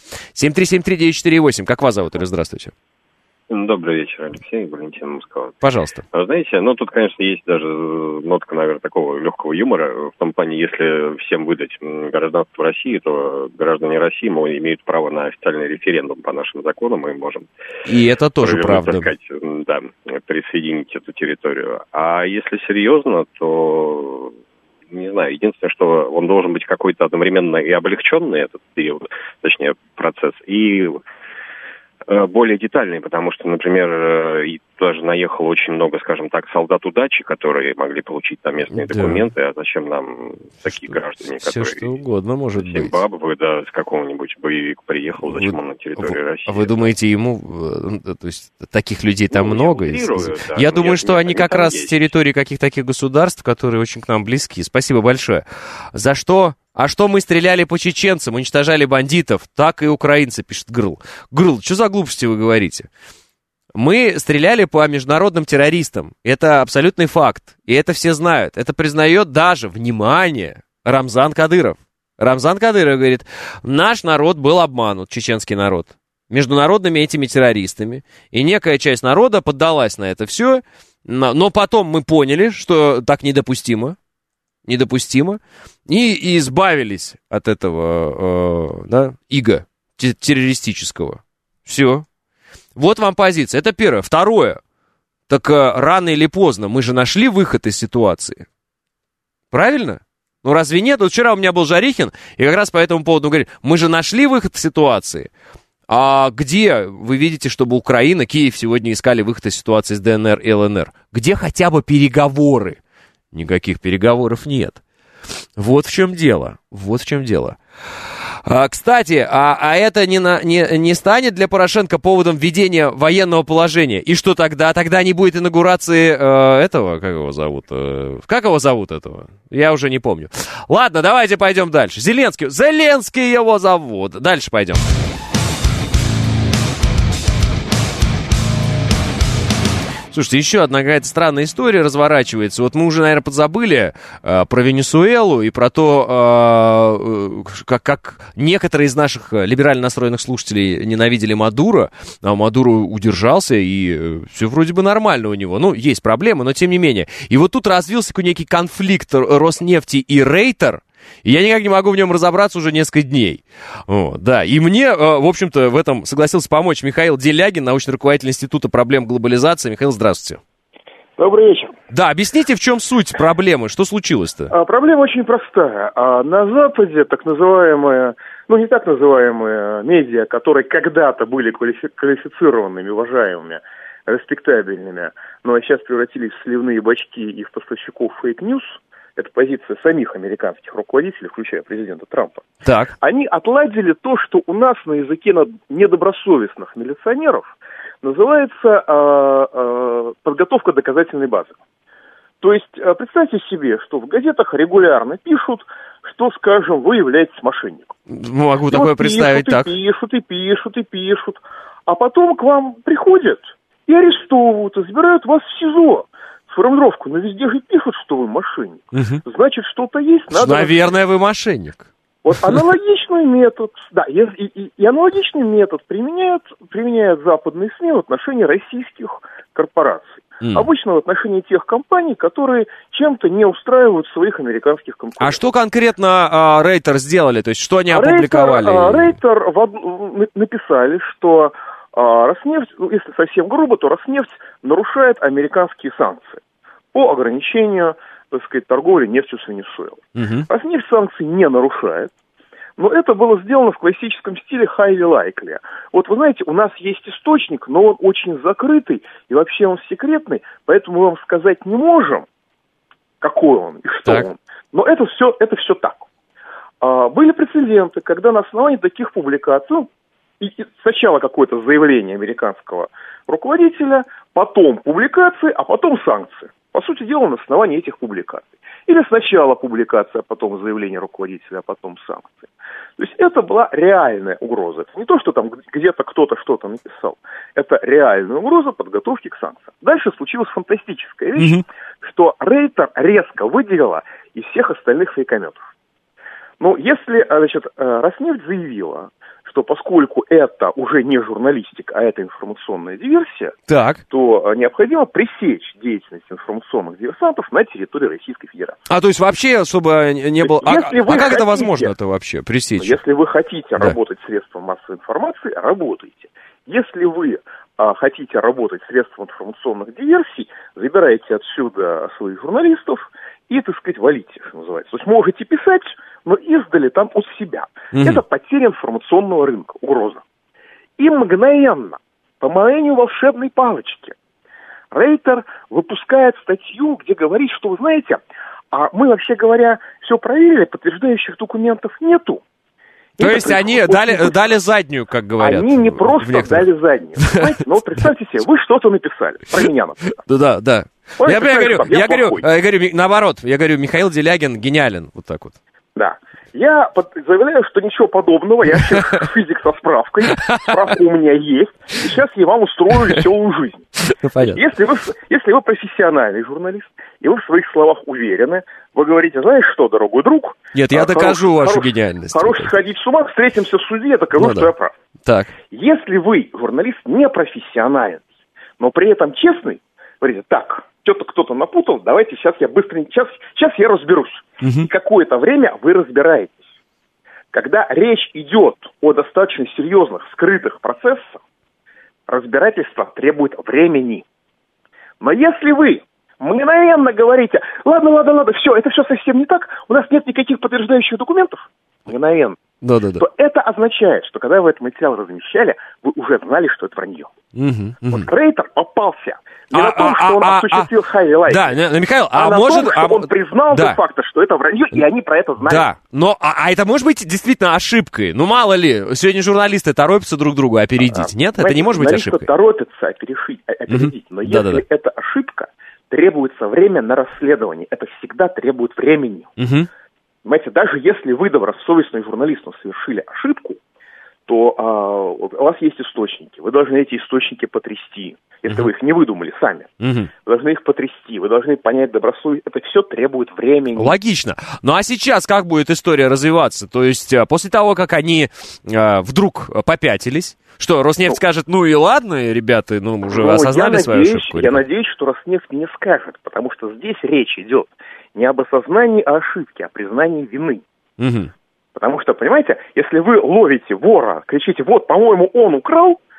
7373948. Как вас зовут? Или здравствуйте. Добрый вечер, Алексей, Валентин Москва. Пожалуйста. Знаете, тут, конечно, есть даже нотка, наверное, такого легкого юмора. В том плане, если всем выдать гражданство России, то граждане России имеют право на официальный референдум по нашим законам, мы можем... И это тоже правда. Так сказать, да, присоединить эту территорию. А если серьезно, то... Не знаю, единственное, что он должен быть какой-то одновременно и облегченный, этот период, точнее, процесс, и... более детальный, потому что, например, даже наехало очень много, скажем так, солдат удачи, которые могли получить там местные документы, а зачем нам такие граждане, все которые... что угодно может быть. Зимбабве, да, с какого-нибудь боевик приехал, зачем он на территории России? Вы думаете, ему, то есть, таких людей там много? Да, я думаю, что они как раз с территории каких-то таких государств, которые очень к нам близки. Спасибо большое. За что... А что мы стреляли по чеченцам, уничтожали бандитов, так и украинцы, пишет Грл. Грл, что за глупости вы говорите? Мы стреляли по международным террористам. Это абсолютный факт. И это все знают. Это признает даже, внимание, Рамзан Кадыров. Рамзан Кадыров говорит, наш народ был обманут, чеченский народ, международными этими террористами. И некая часть народа поддалась на это все. Но потом мы поняли, что так недопустимо. И избавились от этого ига террористического. Все. Вот вам позиция. Это первое. Второе. Так рано или поздно мы же нашли выход из ситуации. Правильно? Ну разве нет? Вот вчера у меня был Жарихин, и как раз по этому поводу говорит, мы же нашли выход из ситуации. А где вы видите, чтобы Украина, Киев сегодня искали выход из ситуации с ДНР и ЛНР? Где хотя бы переговоры? Никаких переговоров нет. Вот в чем дело. Кстати, это не станет для Порошенко поводом введения военного положения? И что тогда? Тогда не будет инаугурации этого, как его зовут? Как его зовут этого? Я уже не помню. Ладно, давайте пойдем дальше. Зеленский его зовут. Дальше пойдем. Слушайте, еще одна какая-то странная история разворачивается. Вот мы уже, наверное, подзабыли про Венесуэлу и про то, как некоторые из наших либерально настроенных слушателей ненавидели Мадуро, а Мадуро удержался, и все вроде бы нормально у него. Ну, есть проблемы, но тем не менее. И вот тут развился некий конфликт Роснефти и Рейтер, и я никак не могу в нем разобраться уже несколько дней. Да, и мне, в общем-то, в этом согласился помочь Михаил Делягин, научный руководитель Института проблем глобализации. Михаил, здравствуйте. Добрый вечер. Да, объясните, в чем суть проблемы, что случилось-то? Проблема очень простая. На Западе так называемые, не так называемые медиа, которые когда-то были квалифицированными, уважаемыми, респектабельными, но сейчас превратились в сливные бачки и в поставщиков фейк-ньюс, это позиция самих американских руководителей, включая президента Трампа. Так. Они отладили то, что у нас на языке недобросовестных милиционеров называется подготовка доказательной базы. То есть представьте себе, что в газетах регулярно пишут, что, скажем, вы являетесь мошенником. Могу такое представить, так. Пишут, а потом к вам приходят и арестовывают, и забирают вас в СИЗО. Формулировку, но везде же пишут, что вы мошенник. Угу. Значит, что-то есть. Надо... Наверное, вы мошенник. Вот аналогичный метод, да, и аналогичный метод применяют западные СМИ в отношении российских корпораций. Обычно в отношении тех компаний, которые чем-то не устраивают своих американских конкурентов. А что конкретно Рейтер сделали? То есть, что они опубликовали? Рейтер написали, что Роснефть, если совсем грубо, то Роснефть нарушает американские санкции по ограничению, так сказать, торговли нефтью с Венесуэлой. Роснефть санкций не нарушает, но это было сделано в классическом стиле highly likely. Вот вы знаете, у нас есть источник, но он очень закрытый и вообще он секретный, поэтому мы вам сказать не можем, какой он и что он. Но это все так. Были прецеденты, когда на основании таких публикаций, и сначала какое-то заявление американского руководителя, потом публикации, а потом санкции. По сути дела, на основании этих публикаций. Или сначала публикация, а потом заявление руководителя, а потом санкции. То есть это была реальная угроза. Это не то, что там где-то кто-то что-то написал. Это реальная угроза подготовки к санкциям. Дальше случилась фантастическая вещь, что Рейтер резко выделила из всех остальных фейкометов. Но если, Роснефть заявила, что поскольку это уже не журналистика, а это информационная диверсия, то необходимо пресечь деятельность информационных диверсантов на территории Российской Федерации. То есть вообще, чтобы не было... Как это возможно-то вообще, пресечь? Если вы хотите работать средством массовой информации, работайте. Если вы хотите работать средством информационных диверсий, забирайте отсюда своих журналистов и, так сказать, валите, что называется. То есть можете писать, но издали там от себя. Это потеря информационного рынка, угроза. И мгновенно, по мановению волшебной палочки, Рейтер выпускает статью, где говорит, что, вы знаете, мы, вообще говоря, все проверили, подтверждающих документов нету. То есть они дали заднюю, как говорят. Они не просто дали заднюю. Знаете, ну представьте себе, вы что-то написали про меня, например. Да. Я говорю, наоборот, Михаил Делягин гениален, вот так вот. Да. Я заявляю, что ничего подобного, я сейчас физик со справкой, справка у меня есть, и сейчас я вам устрою веселую жизнь. Если вы профессиональный журналист, и вы в своих словах уверены, вы говорите, знаешь что, дорогой друг? Нет, я докажу вашу гениальность. Хорош сходить с ума, встретимся в суде, я докажу, что я прав. Так. Если вы, журналист, не профессиональный, но при этом честный, говорите, так, что-то кто-то напутал, давайте сейчас я быстренько, сейчас я разберусь. И какое-то время вы разбираетесь. Когда речь идет о достаточно серьезных, скрытых процессах, разбирательство требует времени. Но если вы мгновенно говорите, ладно, все, это все совсем не так, у нас нет никаких подтверждающих документов, мгновенно, то это означает, что когда вы этот материал размещали, вы уже знали, что это вранье. Вот Рейтер попался не на том, что он осуществил highlight, Михаил, на том, что он признал де-факто, что это вранье, и они про это знали. Да, но это может быть действительно ошибкой? Ну, мало ли, сегодня журналисты торопятся друг другу опередить, нет? Это не может быть ошибкой? Торопятся опередить, но если это ошибка, требуется время на расследование. Это всегда требует времени. Понимаете, даже если вы, добросовестный журналист, совершили ошибку, то у вас есть источники. Вы должны эти источники потрясти, если вы их не выдумали сами. Вы должны их потрясти, вы должны понять добросовестно. Это все требует времени. Логично. Ну а сейчас как будет история развиваться? То есть после того, как они вдруг попятились, что, Роснефть скажет, ну и ладно, ребята, уже осознали свою ошибку? Я надеюсь, что Роснефть не скажет, потому что здесь речь идет не об осознании ошибки, а о признании вины. Потому что, понимаете, если вы ловите вора, кричите, вот, по-моему, он украл,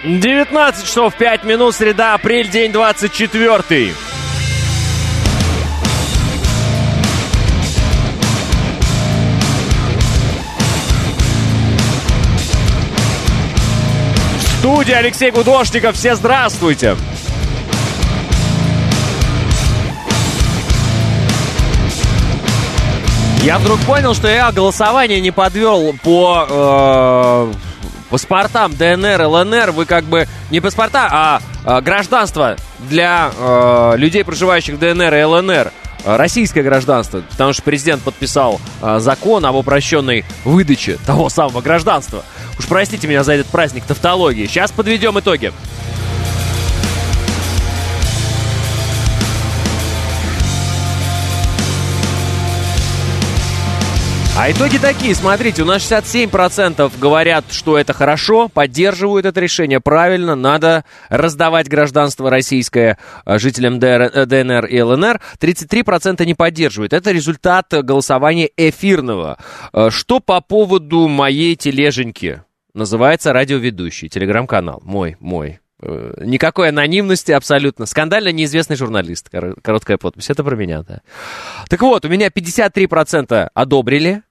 19 часов 5 минут, среда, апрель, день 24. Студия Алексей Гудошников. Все здравствуйте. Я вдруг понял, что я голосование не подвел по паспортам ДНР, ЛНР. Вы как бы не паспорта, а гражданство для людей, проживающих в ДНР и ЛНР. Российское гражданство, потому что президент подписал закон об упрощенной выдаче того самого гражданства. Уж простите меня за этот праздник тавтологии. Сейчас подведем итоги. А итоги такие, смотрите, у нас 67% говорят, что это хорошо, поддерживают это решение, правильно, надо раздавать гражданство российское жителям ДНР и ЛНР, 33% не поддерживают. Это результат голосования эфирного. Что по поводу моей тележеньки? Называется радиоведущий, телеграм-канал, мой. Никакой анонимности абсолютно. Скандально неизвестный журналист. Короткая подпись. Это про меня, да. Так вот, у меня 53% одобрили,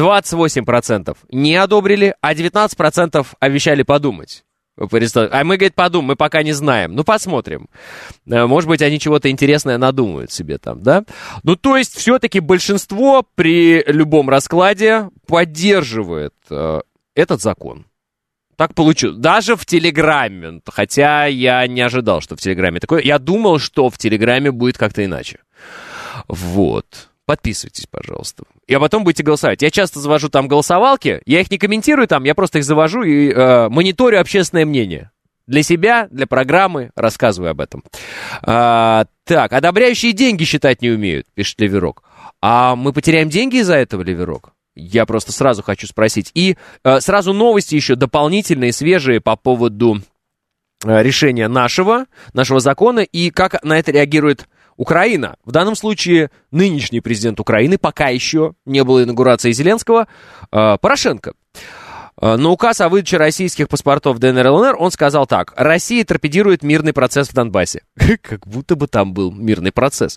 28% не одобрили, а 19% обещали подумать. А мы, говорит, подумаем, мы пока не знаем. Ну, посмотрим. Может быть, они чего-то интересное надумают себе там, да? Ну, то есть, все-таки большинство при любом раскладе поддерживает этот закон. Так получилось. Даже в Телеграме. Хотя я не ожидал, что в Телеграме такое. Я думал, что в Телеграме будет как-то иначе. Вот. Подписывайтесь, пожалуйста. И потом будете голосовать. Я часто завожу там голосовалки. Я их не комментирую там, я просто их завожу и мониторю общественное мнение. Для себя, для программы. Рассказываю об этом. Так, одобряющие деньги считать не умеют, пишет Ливерок. А мы потеряем деньги из-за этого, Ливерок? Я просто сразу хочу спросить. И сразу новости еще дополнительные, свежие по поводу решения нашего закона и как на это реагирует Украина. В данном случае нынешний президент Украины, пока еще не было инаугурации Зеленского, Порошенко. На указ о выдаче российских паспортов ДНР и ЛНР он сказал так: Россия торпедирует мирный процесс в Донбассе. Как будто бы там был мирный процесс.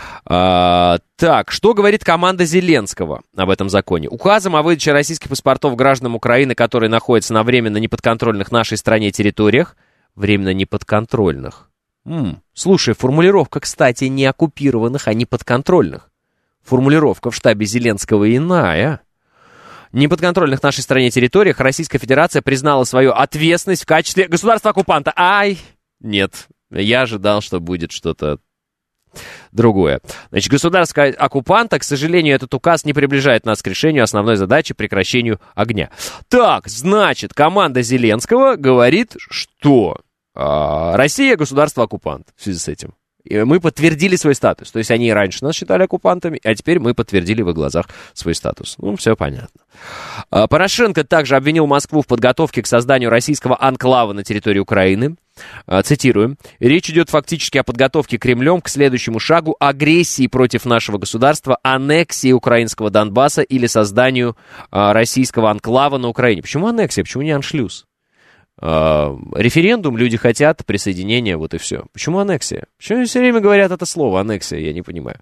Так, что говорит команда Зеленского об этом законе? Указом о выдаче российских паспортов гражданам Украины, которые находятся на временно неподконтрольных нашей стране территориях. Временно неподконтрольных. Слушай, формулировка, кстати, не оккупированных, а неподконтрольных. Формулировка в штабе Зеленского иная. Неподконтрольных нашей стране территориях Российская Федерация признала свою ответственность в качестве государства-оккупанта. Нет, я ожидал, что будет что-то другое. Значит, государство оккупанта, к сожалению, этот указ не приближает нас к решению основной задачи — прекращению огня. Так, значит, команда Зеленского говорит, что Россия — государство-оккупант в связи с этим. И мы подтвердили свой статус. То есть они и раньше нас считали оккупантами, а теперь мы подтвердили в их глазах свой статус. Ну, все понятно. Порошенко также обвинил Москву в подготовке к созданию российского анклава на территории Украины. Цитирую. «Речь идет фактически о подготовке Кремлем к следующему шагу — агрессии против нашего государства, аннексии украинского Донбасса или созданию российского анклава на Украине». Почему аннексия? Почему не аншлюз? Референдум, люди хотят присоединения, вот и все. Почему аннексия? Почему все время говорят это слово аннексия, я не понимаю.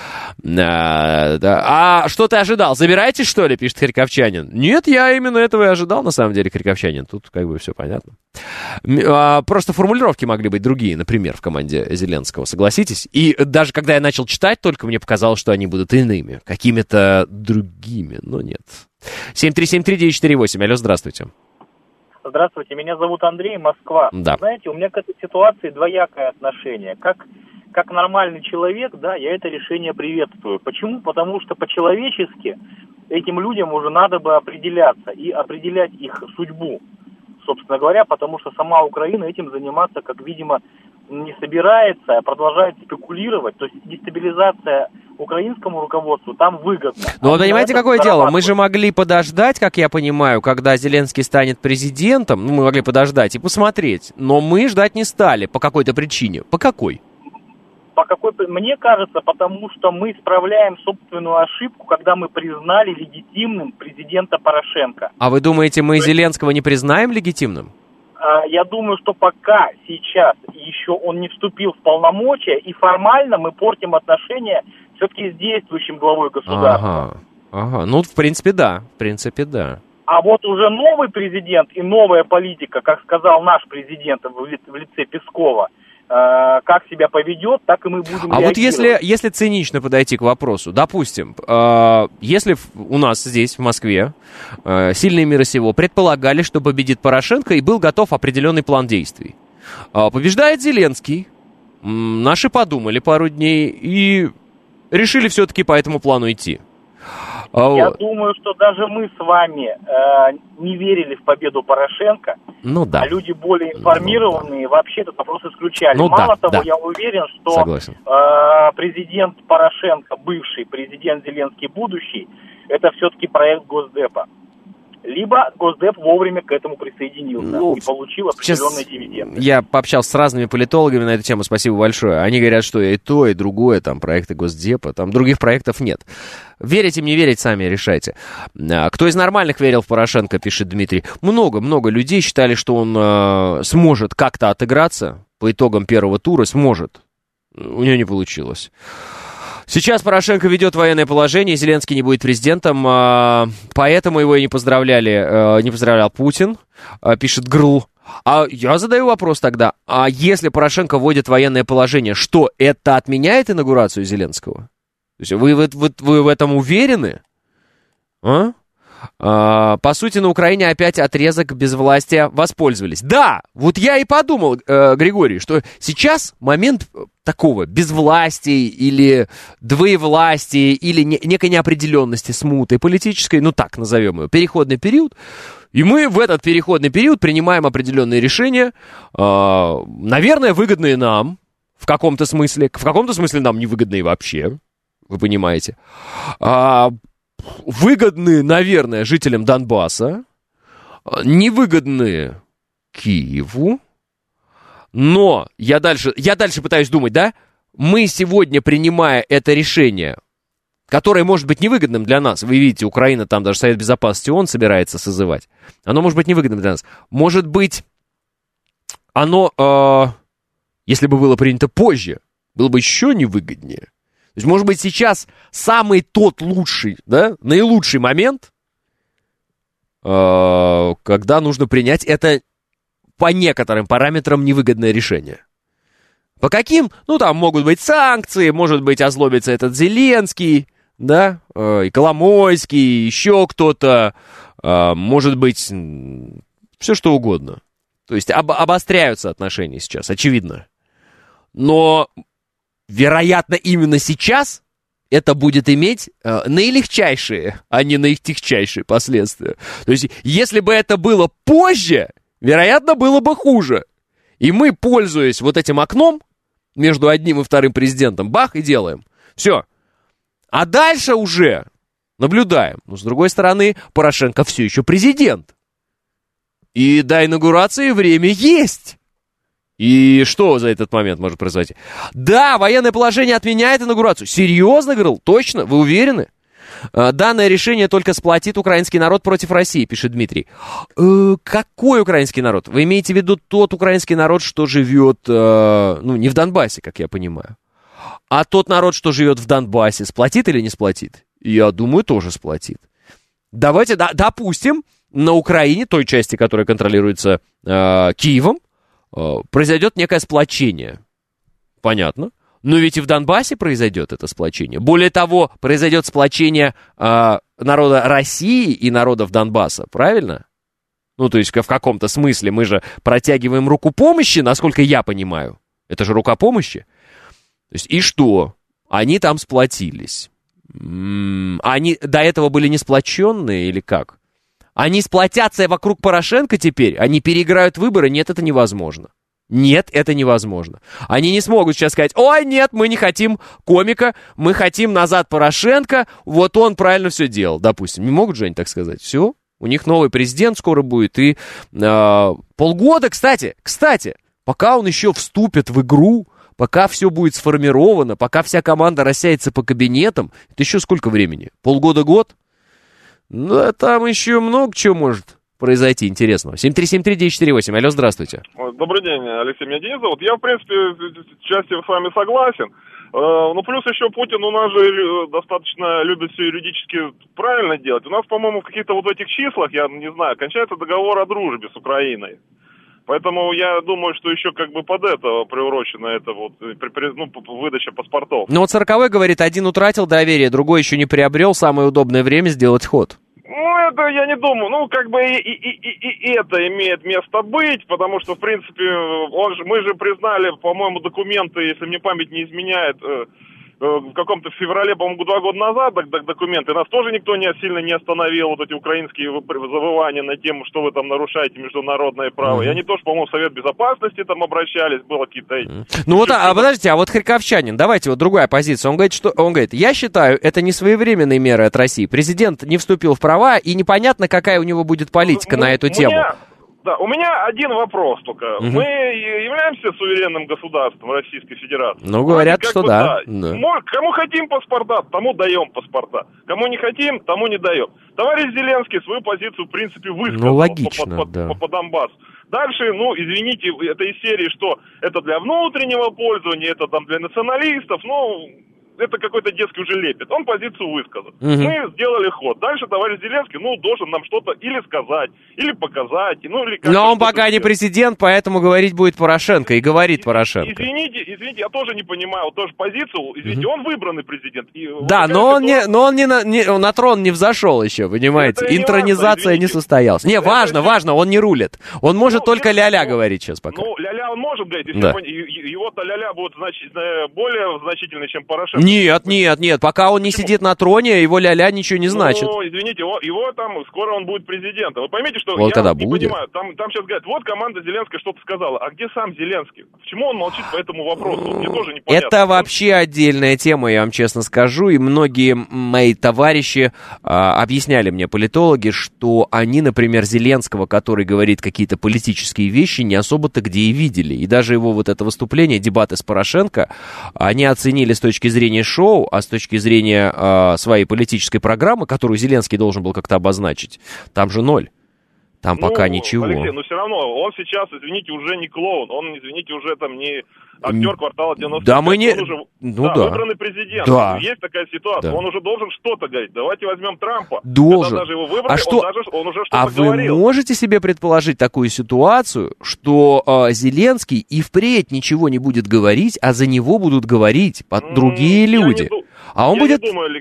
А что ты ожидал? Забираетесь, что ли, пишет харьковчанин? Нет, я именно этого и ожидал, на самом деле, харьковчанин. Тут как бы все понятно. Просто формулировки могли быть другие, например, в команде Зеленского, согласитесь? И даже когда я начал читать, только мне показалось, что они будут иными, какими-то другими, но нет. 7373948, алло, здравствуйте. Здравствуйте, меня зовут Андрей, Москва. Да. Знаете, у меня к этой ситуации двоякое отношение. Как нормальный человек, да, я это решение приветствую. Почему? Потому что по-человечески этим людям уже надо бы определяться и определять их судьбу, собственно говоря, потому что сама Украина этим заниматься, как видимо, не собирается, а продолжает спекулировать. То есть дестабилизация украинскому руководству там выгодно. Ну, вы понимаете, какое дело? Мы же могли подождать, как я понимаю, когда Зеленский станет президентом. Ну, мы могли подождать и посмотреть. Но мы ждать не стали по какой-то причине. По какой? Мне кажется, потому что мы исправляем собственную ошибку, когда мы признали легитимным президента Порошенко. А вы думаете, мы Зеленского не признаем легитимным? я думаю, что пока сейчас еще он не вступил в полномочия, и формально мы портим отношения все-таки с действующим главой государства. Ага, ну, в принципе, да. А вот уже новый президент и новая политика, как сказал наш президент в лице Пескова, как себя поведет, так и мы будем реагировать. Вот если цинично подойти к вопросу, допустим, если у нас здесь, в Москве, сильные мира сего предполагали, что победит Порошенко, и был готов определенный план действий. Побеждает Зеленский, наши подумали пару дней и решили все-таки по этому плану идти. Я думаю, что даже мы с вами не верили в победу Порошенко, а люди более информированные вообще этот вопрос исключали. Мало того, я уверен, что президент Порошенко, бывший, президент Зеленский, будущий, это все-таки проект Госдепа. Либо Госдеп вовремя к этому присоединился и получил определенные дивиденды. Я пообщался с разными политологами на эту тему, спасибо большое. Они говорят, что и то, и другое, там, проекты Госдепа, там, других проектов нет. Верить им, не верить, сами решайте. Кто из нормальных верил в Порошенко, пишет Дмитрий. Много людей считали, что он сможет как-то отыграться по итогам первого тура, сможет. У него не получилось. Сейчас Порошенко ведет военное положение, Зеленский не будет президентом, поэтому его и не поздравлял Путин, пишет ГРЛ. А я задаю вопрос тогда, а если Порошенко вводит военное положение, что, это отменяет инаугурацию Зеленского? То есть вы в этом уверены? По сути, на Украине опять отрезок безвластия воспользовались. Да, вот я и подумал, Григорий, что сейчас момент такого безвластия или двоевластия или некой неопределенности, смуты политической, ну так назовем ее, переходный период. И мы в этот переходный период принимаем определенные решения, наверное, выгодные нам в каком-то смысле нам невыгодные вообще, вы понимаете. Выгодные, наверное, жителям Донбасса, невыгодные Киеву, но я дальше пытаюсь думать, да, мы сегодня, принимая это решение, которое может быть невыгодным для нас, вы видите, Украина, там даже Совет Безопасности ООН собирается созывать, оно может быть невыгодным для нас, может быть, оно, если бы было принято позже, было бы еще невыгоднее. То есть, может быть, сейчас самый тот лучший, да, наилучший момент, когда нужно принять это по некоторым параметрам невыгодное решение. По каким? Ну, там могут быть санкции, может быть, озлобится этот Зеленский, да, и Коломойский, еще кто-то, может быть, все что угодно. То есть, обостряются отношения сейчас, очевидно. Но... вероятно, именно сейчас это будет иметь наилегчайшие, а не наитягчайшие последствия. То есть, если бы это было позже, вероятно, было бы хуже. И мы, пользуясь вот этим окном между одним и вторым президентом, бах, и делаем. Все. А дальше уже наблюдаем. Но, с другой стороны, Порошенко все еще президент. И до инаугурации время есть. И что за этот момент может произойти? Да, военное положение отменяет инаугурацию. Серьезно, говорил? Точно? Вы уверены? Данное решение только сплотит украинский народ против России, пишет Дмитрий. Какой украинский народ? Вы имеете в виду тот украинский народ, что живет, не в Донбассе, как я понимаю. А тот народ, что живет в Донбассе, сплотит или не сплотит? Я думаю, тоже сплотит. Давайте, допустим, на Украине, той части, которая контролируется Киевом, произойдет некое сплочение. Понятно. Но ведь и в Донбассе произойдет это сплочение. Более того, произойдет сплочение народа России и народов Донбасса. Правильно? Ну, то есть в каком-то смысле мы же протягиваем руку помощи, насколько я понимаю. Это же рука помощи. То есть и что? Они там сплотились. Они до этого были не сплоченные или как? Они сплотятся вокруг Порошенко теперь? Они переиграют выборы? Нет, это невозможно. Нет, это невозможно. Они не смогут сейчас сказать: ой, нет, мы не хотим комика, мы хотим назад Порошенко, вот он правильно все делал, допустим. Не могут же они так сказать? Все, у них новый президент скоро будет, и полгода, кстати, пока он еще вступит в игру, пока все будет сформировано, пока вся команда рассеется по кабинетам, это еще сколько времени? Полгода-год? Ну, там еще много чего может произойти интересного? 7373948. Алло, здравствуйте. Добрый день, Алексей, меня Денис зовут. Я, в принципе, частью с вами согласен. Ну, плюс еще Путин у нас же достаточно любит все юридически правильно делать. У нас, по-моему, в каких-то вот этих числах, я не знаю, кончается договор о дружбе с Украиной. Поэтому я думаю, что еще как бы под это приурочено это вот, выдача паспортов. Ну вот 40-й говорит, один утратил доверие, другой еще не приобрел, самое удобное время сделать ход. Ну, это я не думаю. Ну, как бы и это имеет место быть, потому что, в принципе, мы же признали, по-моему, документы, если мне память не изменяет, в каком-то феврале, по-моему, 2 года назад документы. Нас тоже никто сильно не остановил, вот эти украинские завывания на тему, что вы там нарушаете международное право. И они тоже, по-моему, в Совет Безопасности там обращались, было какие-то... Ну вот, подождите, а вот Харьковчанин, давайте вот другая позиция. Он говорит, я считаю, это не своевременные меры от России. Президент не вступил в права, и непонятно, какая у него будет политика на эту тему. Да, у меня один вопрос только. Мы являемся суверенным государством Российской Федерации? Ну, говорят, что да. Кому хотим паспорта, тому даем паспорта. Кому не хотим, тому не даем. Товарищ Зеленский свою позицию, в принципе, высказал. Ну, логично, по Донбассу. Дальше, извините, это из серии, что это для внутреннего пользования, это там для националистов, это какой-то детский уже лепет. Он позицию высказал. Мы сделали ход. Дальше товарищ Зеленский, должен нам что-то или сказать, или показать. Или но он пока не президент, поэтому говорить будет Порошенко. И говорит Порошенко. Извините, я тоже не понимаю. Тоже позицию, извините, он выбранный президент. Да, но он на трон не взошел еще, понимаете. Интронизация не состоялась. Не, важно, он не рулит. Он может только ля-ля говорить сейчас пока. Ля-ля он может говорить, если его-то ля-ля будет более значительный, чем Порошенко. Нет, пока он не сидит на троне, его ля-ля ничего не значит. Извините, его там, скоро он будет президентом. Вы поймите, что вот я не понимаю, там сейчас говорят, вот команда Зеленского что-то сказала, а где сам Зеленский? Почему он молчит по этому вопросу? Мне тоже непонятно. Это вообще отдельная тема, я вам честно скажу, и многие мои товарищи объясняли мне, политологи, что они, например, Зеленского, который говорит какие-то политические вещи, не особо-то где и видели. И даже его вот это выступление, дебаты с Порошенко, они оценили с точки зрения шоу, а с точки зрения своей политической программы, которую Зеленский должен был как-то обозначить, там же ноль. Там пока ничего. Алексей, все равно, он сейчас, извините, уже не клоун, он, извините, уже там не актер «Квартала 95». Да, мы не... Он уже, выбранный президент. Да. Есть такая ситуация, он уже должен что-то говорить. Давайте возьмем Трампа. Должен. Когда даже его выбрали, он уже что-то говорил. Вы можете себе предположить такую ситуацию, что Зеленский и впредь ничего не будет говорить, а за него будут говорить другие люди? Он будет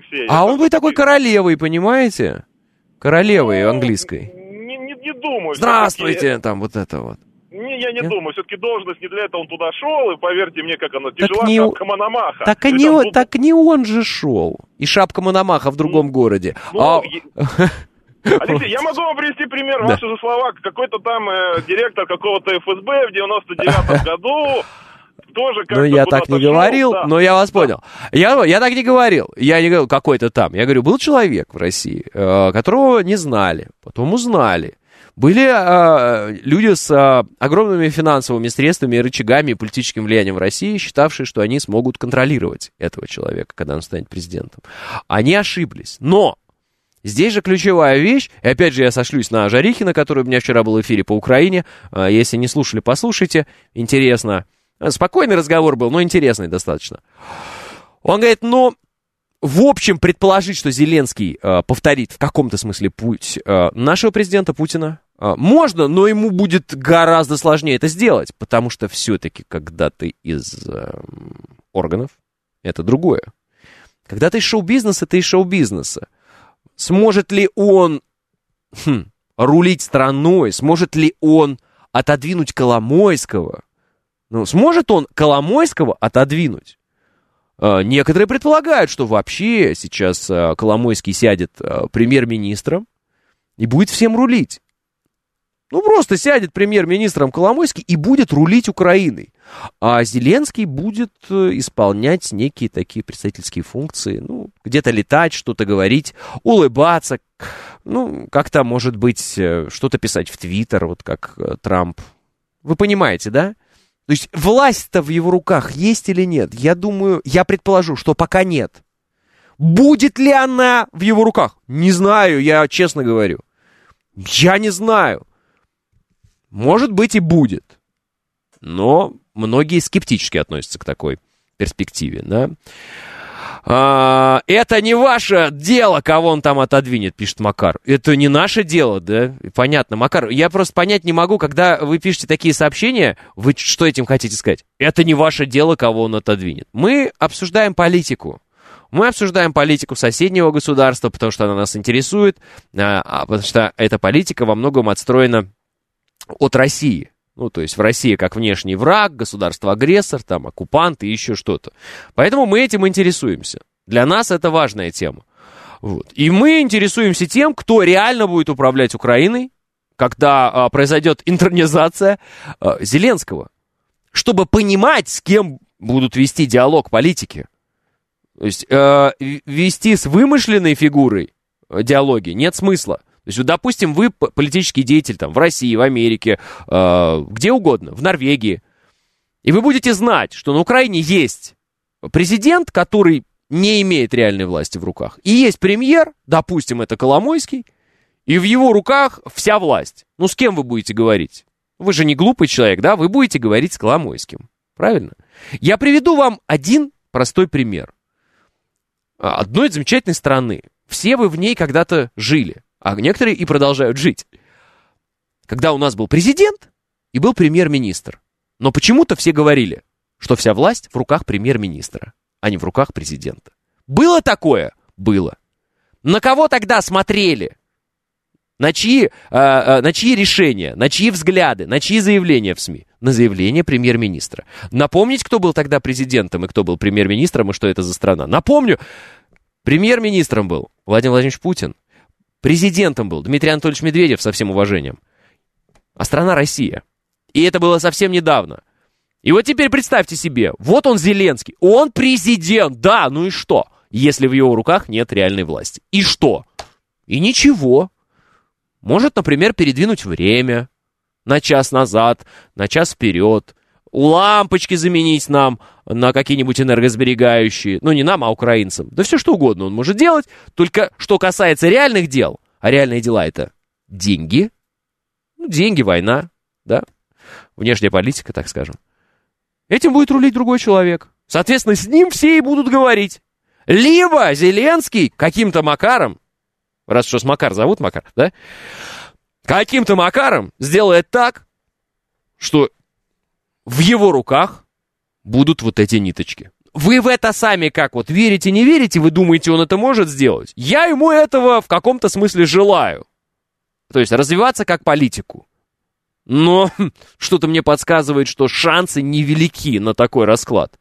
такой королевой, понимаете? Королевой английской. Не думаю. Здравствуйте, там вот это вот. Я не думаю. Все-таки должность не для этого он туда шел, и поверьте мне, как она тяжела, шапка Мономаха. Так не он же шел. И шапка Мономаха в другом городе. Алексей, я могу вам привести пример, ваши же слова. Какой-то там директор какого-то ФСБ в 99-м году... Ну, я так не говорил, но я вас понял. Я так не говорил. Я не говорил, какой-то там. Я говорю, был человек в России, которого не знали, потом узнали. Были люди с огромными финансовыми средствами, рычагами и политическим влиянием в России, считавшие, что они смогут контролировать этого человека, когда он станет президентом. Они ошиблись. Но здесь же ключевая вещь, и опять же я сошлюсь на Жарихина, который у меня вчера был в эфире по Украине. Если не слушали, послушайте. Интересно. Спокойный разговор был, но интересный достаточно. Он говорит, в общем, предположить, что Зеленский повторит в каком-то смысле путь нашего президента Путина, можно, но ему будет гораздо сложнее это сделать, потому что все-таки, когда ты из органов, это другое. Когда ты из шоу-бизнеса, ты из шоу-бизнеса. Сможет ли он рулить страной, сможет ли он отодвинуть Коломойского? Сможет он Коломойского отодвинуть? Некоторые предполагают, что вообще сейчас Коломойский сядет премьер-министром и будет всем рулить. Просто сядет премьер-министром Коломойский и будет рулить Украиной. А Зеленский будет исполнять некие такие представительские функции. Где-то летать, что-то говорить, улыбаться. Как-то, может быть, что-то писать в Твиттер, вот как Трамп. Вы понимаете, да? То есть власть-то в его руках есть или нет? Я думаю, я предположу, что пока нет. Будет ли она в его руках? Не знаю, я честно говорю. Я не знаю. Может быть и будет. Но многие скептически относятся к такой перспективе, да. Это не ваше дело, кого он там отодвинет, пишет Макар. Это не наше дело, да? Понятно, Макар. Я просто понять не могу, когда вы пишете такие сообщения, вы что этим хотите сказать? Это не ваше дело, кого он отодвинет. Мы обсуждаем политику. Мы обсуждаем политику соседнего государства, потому что она нас интересует, потому что эта политика во многом отстроена от России. Ну, то есть в России как внешний враг, государство-агрессор, там, оккупант и еще что-то. Поэтому мы этим интересуемся. Для нас это важная тема. Вот. И мы интересуемся тем, кто реально будет управлять Украиной, когда произойдет интернизация Зеленского. Чтобы понимать, с кем будут вести диалог политики. То есть вести с вымышленной фигурой диалоги нет смысла. То есть, допустим, вы политический деятель там, в России, в Америке, где угодно, в Норвегии. И вы будете знать, что на Украине есть президент, который не имеет реальной власти в руках. И есть премьер, допустим, это Коломойский, и в его руках вся власть. Ну, с кем вы будете говорить? Вы же не глупый человек, да? Вы будете говорить с Коломойским. Правильно? Я приведу вам один простой пример. Одной замечательной страны. Все вы в ней когда-то жили. А некоторые и продолжают жить. Когда у нас был президент и был премьер-министр. Но почему-то все говорили, что вся власть в руках премьер-министра, а не в руках президента. Было такое? Было. На кого тогда смотрели? На чьи решения, на чьи взгляды, на чьи заявления в СМИ? На заявление премьер-министра. Напомнить, кто был тогда президентом и кто был премьер-министром, и что это за страна? Напомню, премьер-министром был Владимир Владимирович Путин. Президентом был Дмитрий Анатольевич Медведев, со всем уважением. А страна Россия. И это было совсем недавно. И вот теперь представьте себе, вот он Зеленский, он президент, да, ну и что, если в его руках нет реальной власти? И что? И ничего. Может, например, передвинуть время на час назад, на час вперед, лампочки заменить нам на какие-нибудь энергосберегающие. Ну, не нам, а украинцам. Да все что угодно он может делать. Только что касается реальных дел, а реальные дела это деньги. Ну, деньги, война, да. Внешняя политика, так скажем. Этим будет рулить другой человек. Соответственно, с ним все и будут говорить. Либо Зеленский каким-то Макаром, раз что с Макар зовут Макар, да? Каким-то Макаром сделает так, что в его руках будут вот эти ниточки. Вы в это сами как вот верите, не верите? Вы думаете, он это может сделать? Я ему этого в каком-то смысле желаю. То есть развиваться как политику. Но что-то мне подсказывает, что шансы невелики на такой расклад.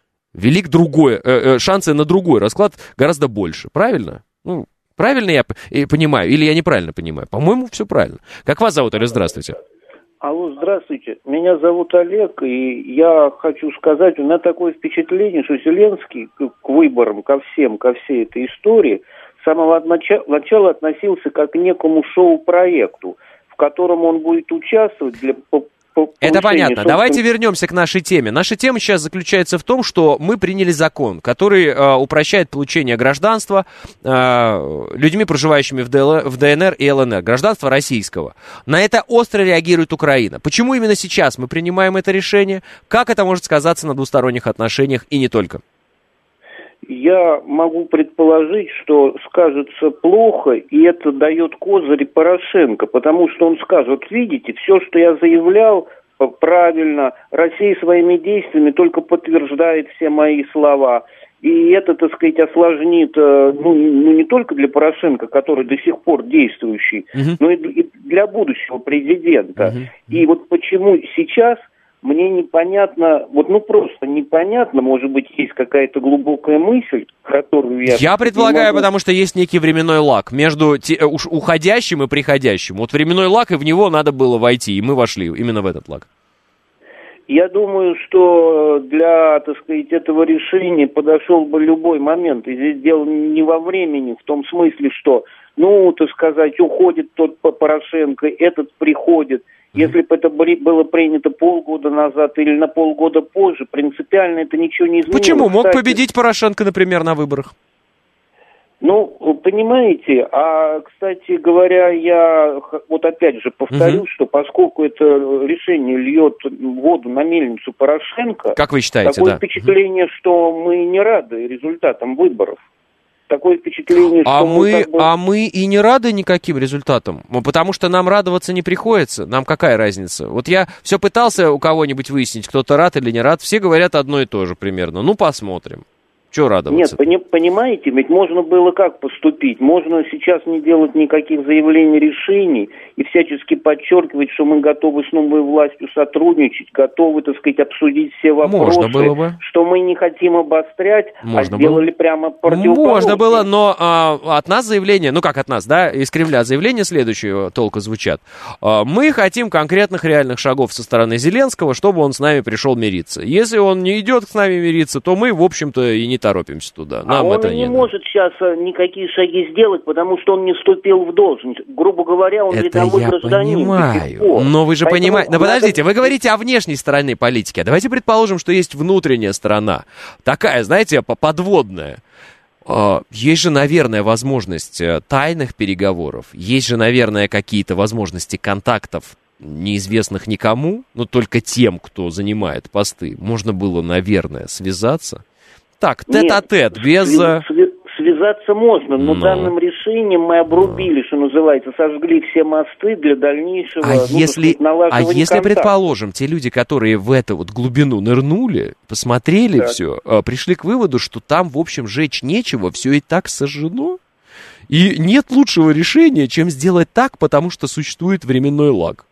Шансы на другой расклад гораздо больше. Правильно? Ну, правильно я понимаю? Или я неправильно понимаю? По-моему, все правильно. Как вас зовут, Олег? Здравствуйте. Алло, здравствуйте. Меня зовут Олег, и я хочу сказать, у меня такое впечатление, что Зеленский к выборам, ко всей этой истории с самого начала относился как к некому шоу-проекту, в котором он будет участвовать для Это понятно. Давайте вернемся к нашей теме. Наша тема сейчас заключается в том, что мы приняли закон, который упрощает получение гражданства людьми, проживающими в ДНР и ЛНР, гражданства российского. На это остро реагирует Украина. Почему именно сейчас мы принимаем это решение? Как это может сказаться на двусторонних отношениях и не только? Я могу предположить, что скажется плохо, и это дает козырь Порошенко, потому что он скажет, видите, все, что я заявлял, правильно, Россия своими действиями только подтверждает все мои слова. И это, так сказать, осложнит, не только для Порошенко, который до сих пор действующий, но и для будущего президента. И вот почему сейчас... Мне непонятно, просто непонятно, может быть, есть какая-то глубокая мысль, которую я предполагаю, потому что есть некий временной лаг между уходящим и приходящим. Вот временной лаг, и в него надо было войти, и мы вошли именно в этот лаг. Я думаю, что для, так сказать, этого решения подошел бы любой момент. И здесь дело не во времени, в том смысле, что, так сказать, уходит тот Порошенко, этот приходит. Если бы это было принято полгода назад или на полгода позже, принципиально это ничего не изменилось. Почему? Мог победить Порошенко, например, на выборах? Ну, понимаете, кстати говоря, я вот опять же повторю, что поскольку это решение льет воду на мельницу Порошенко, как вы считаете, такое впечатление, что мы не рады результатам выборов. Такое впечатление, что мы и не рады никаким результатам, потому что нам радоваться не приходится. Нам какая разница? Вот я все пытался у кого-нибудь выяснить, кто-то рад или не рад. Все говорят одно и то же примерно. Ну, посмотрим. Чего радоваться? Нет, понимаете, ведь можно было как поступить? Можно сейчас не делать никаких заявлений, решений и всячески подчеркивать, что мы готовы с новой властью сотрудничать, готовы, так сказать, обсудить все вопросы. Можно было бы. Что мы не хотим обострять, можно сделали было. Прямо противоположное. Можно было, но от нас заявление, ну как от нас, да, из Кремля заявления следующего толка звучат. Мы хотим конкретных реальных шагов со стороны Зеленского, чтобы он с нами пришел мириться. Если он не идет с нами мириться, то мы, в общем-то, и не торопимся туда. Нам он это не может сейчас никакие шаги сделать, потому что он не вступил в должность. Грубо говоря, он рядовой гражданин. Понимаю, но вы же понимаете... Но подождите, вы говорите о внешней стороне политики. А давайте предположим, что есть внутренняя сторона. Такая, знаете, подводная. Есть же, наверное, возможность тайных переговоров. Есть же, наверное, какие-то возможности контактов, неизвестных никому, но только тем, кто занимает посты. Можно было, наверное, связаться. Так, тет-а-тет, без... Связаться можно, но данным решением мы обрубили, что называется, сожгли все мосты для дальнейшего налаживания если, предположим, те люди, которые в эту вот глубину нырнули, посмотрели все, пришли к выводу, что там, в общем, жечь нечего, все и так сожжено, и нет лучшего решения, чем сделать так, потому что существует временной лаг.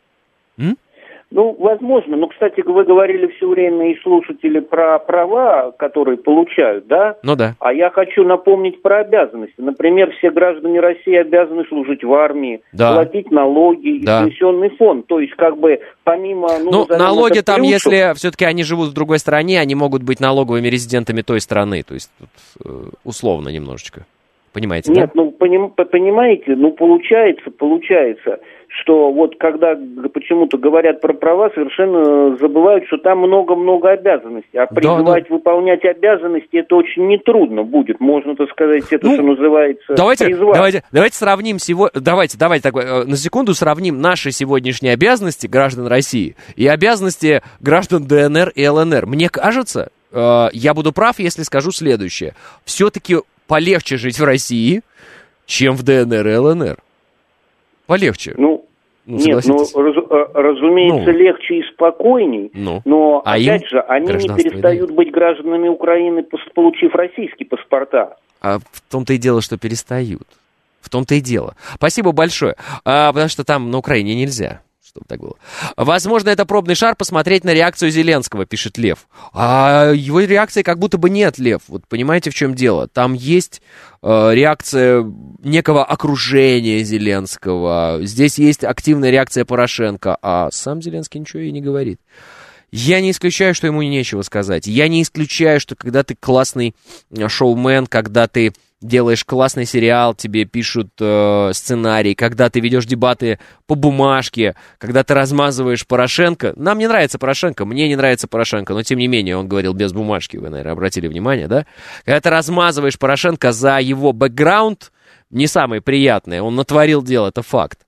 Ну, возможно. Но, кстати, вы говорили все время и слушатели про права, которые получают, да? Ну да. А я хочу напомнить про обязанности. Например, все граждане России обязаны служить в армии, платить налоги и пенсионный фонд. То есть, как бы, помимо... налоги там, если все-таки они живут в другой стране, они могут быть налоговыми резидентами той страны. То есть, тут, условно немножечко. Понимаете, Нет, да? Понимаете, получается, что вот когда почему-то говорят про права, совершенно забывают, что там много-много обязанностей. А призвать выполнять обязанности, это очень нетрудно будет. Можно, так сказать, это, что называется, Давайте сравним давайте на секунду сравним наши сегодняшние обязанности граждан России и обязанности граждан ДНР и ЛНР. Мне кажется, я буду прав, если скажу следующее. Все-таки полегче жить в России, чем в ДНР и ЛНР. Полегче. Разумеется, легче и спокойней, но, опять же, они не перестают быть гражданами Украины, получив российские паспорта. А в том-то и дело, что перестают. В том-то и дело. Спасибо большое. Потому что там на Украине нельзя, чтобы так было. Возможно, это пробный шар посмотреть на реакцию Зеленского, пишет Лев. А его реакции как будто бы нет, Лев. Вот понимаете, в чем дело? Там есть реакция некого окружения Зеленского. Здесь есть активная реакция Порошенко. А сам Зеленский ничего и не говорит. Я не исключаю, что ему нечего сказать. Я не исключаю, что когда ты классный шоумен, когда ты делаешь классный сериал, тебе пишут сценарий, когда ты ведешь дебаты по бумажке, когда ты размазываешь Порошенко. Нам не нравится Порошенко, мне не нравится Порошенко, но тем не менее он говорил без бумажки, вы, наверное, обратили внимание, да? Когда ты размазываешь Порошенко за его бэкграунд, не самое приятное, он натворил дело, это факт.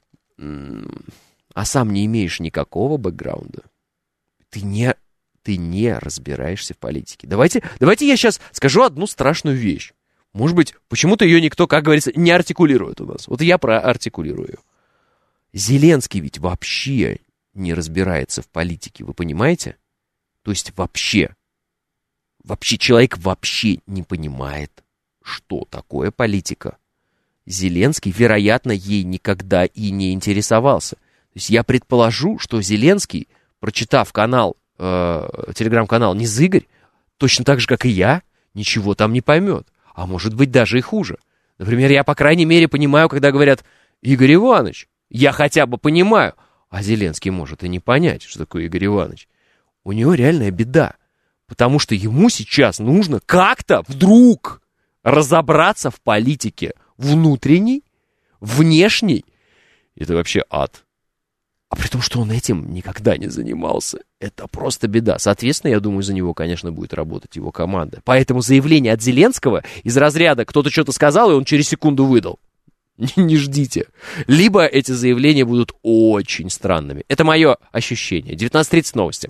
А сам не имеешь никакого бэкграунда. Ты не разбираешься в политике. Давайте я сейчас скажу одну страшную вещь. Может быть, почему-то ее никто, как говорится, не артикулирует у нас. Вот я проартикулирую. Зеленский ведь вообще не разбирается в политике, вы понимаете? То есть вообще человек вообще не понимает, что такое политика. Зеленский, вероятно, ей никогда и не интересовался. То есть я предположу, что Зеленский, прочитав телеграм-канал «Низыгорь», точно так же, как и я, ничего там не поймет. А может быть, даже и хуже. Например, я, по крайней мере, понимаю, когда говорят «Игорь Иванович». Я хотя бы понимаю. А Зеленский может и не понять, что такое Игорь Иванович. У него реальная беда. Потому что ему сейчас нужно как-то вдруг разобраться в политике внутренней, внешней. Это вообще ад. А при том, что он этим никогда не занимался. Это просто беда. Соответственно, я думаю, за него, конечно, будет работать его команда. Поэтому заявление от Зеленского из разряда «кто-то что-то сказал, и он через секунду выдал». Не ждите. Либо эти заявления будут очень странными. Это мое ощущение. 19:30 новости.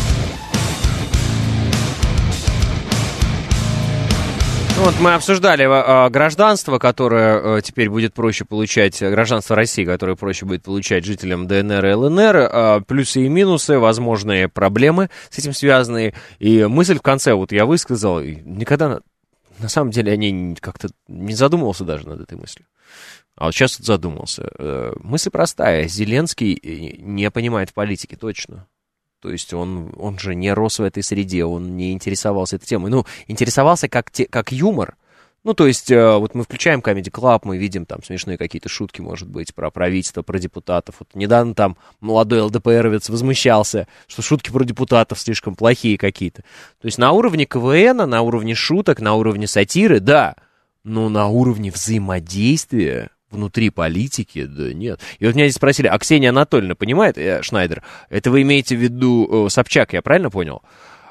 Вот мы обсуждали гражданство, которое теперь будет проще получать, гражданство России, которое проще будет получать жителям ДНР и ЛНР, плюсы и минусы, возможные проблемы с этим связанные. И мысль в конце вот я высказал, никогда на самом деле я как-то не задумывался даже над этой мыслью. А вот сейчас задумался. Мысль простая. Зеленский не понимает в политике, точно. То есть он же не рос в этой среде, он не интересовался этой темой. Ну, интересовался как юмор. Ну, то есть, вот мы включаем Comedy Club, мы видим там смешные какие-то шутки, может быть, про правительство, про депутатов. Вот недавно там молодой ЛДПРовец возмущался, что шутки про депутатов слишком плохие какие-то. То есть на уровне КВН, на уровне шуток, на уровне сатиры, да, но на уровне взаимодействия внутри политики, да нет. И вот меня здесь спросили, а Ксения Анатольевна понимает, Шнайдер, это вы имеете в виду Собчак, я правильно понял?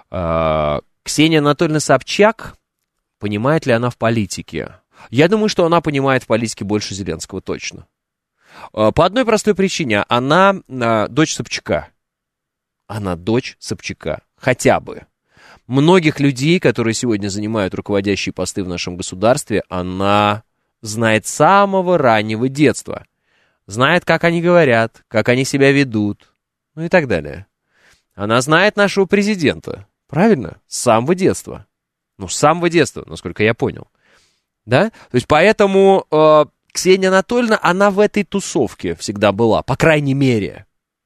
Ксения Анатольевна Собчак, понимает ли она в политике? Я думаю, что она понимает в политике больше Зеленского, точно. По одной простой причине, она дочь Собчака. Она дочь Собчака, хотя бы. Многих людей, которые сегодня занимают руководящие посты в нашем государстве, она знает с самого раннего детства. Знает, как они говорят, как они себя ведут, ну и так далее. Она знает нашего президента, правильно? С самого детства. Ну, с самого детства, насколько я понял. Да? То есть, поэтому Ксения Анатольевна, она в этой тусовке всегда была, по крайней мере.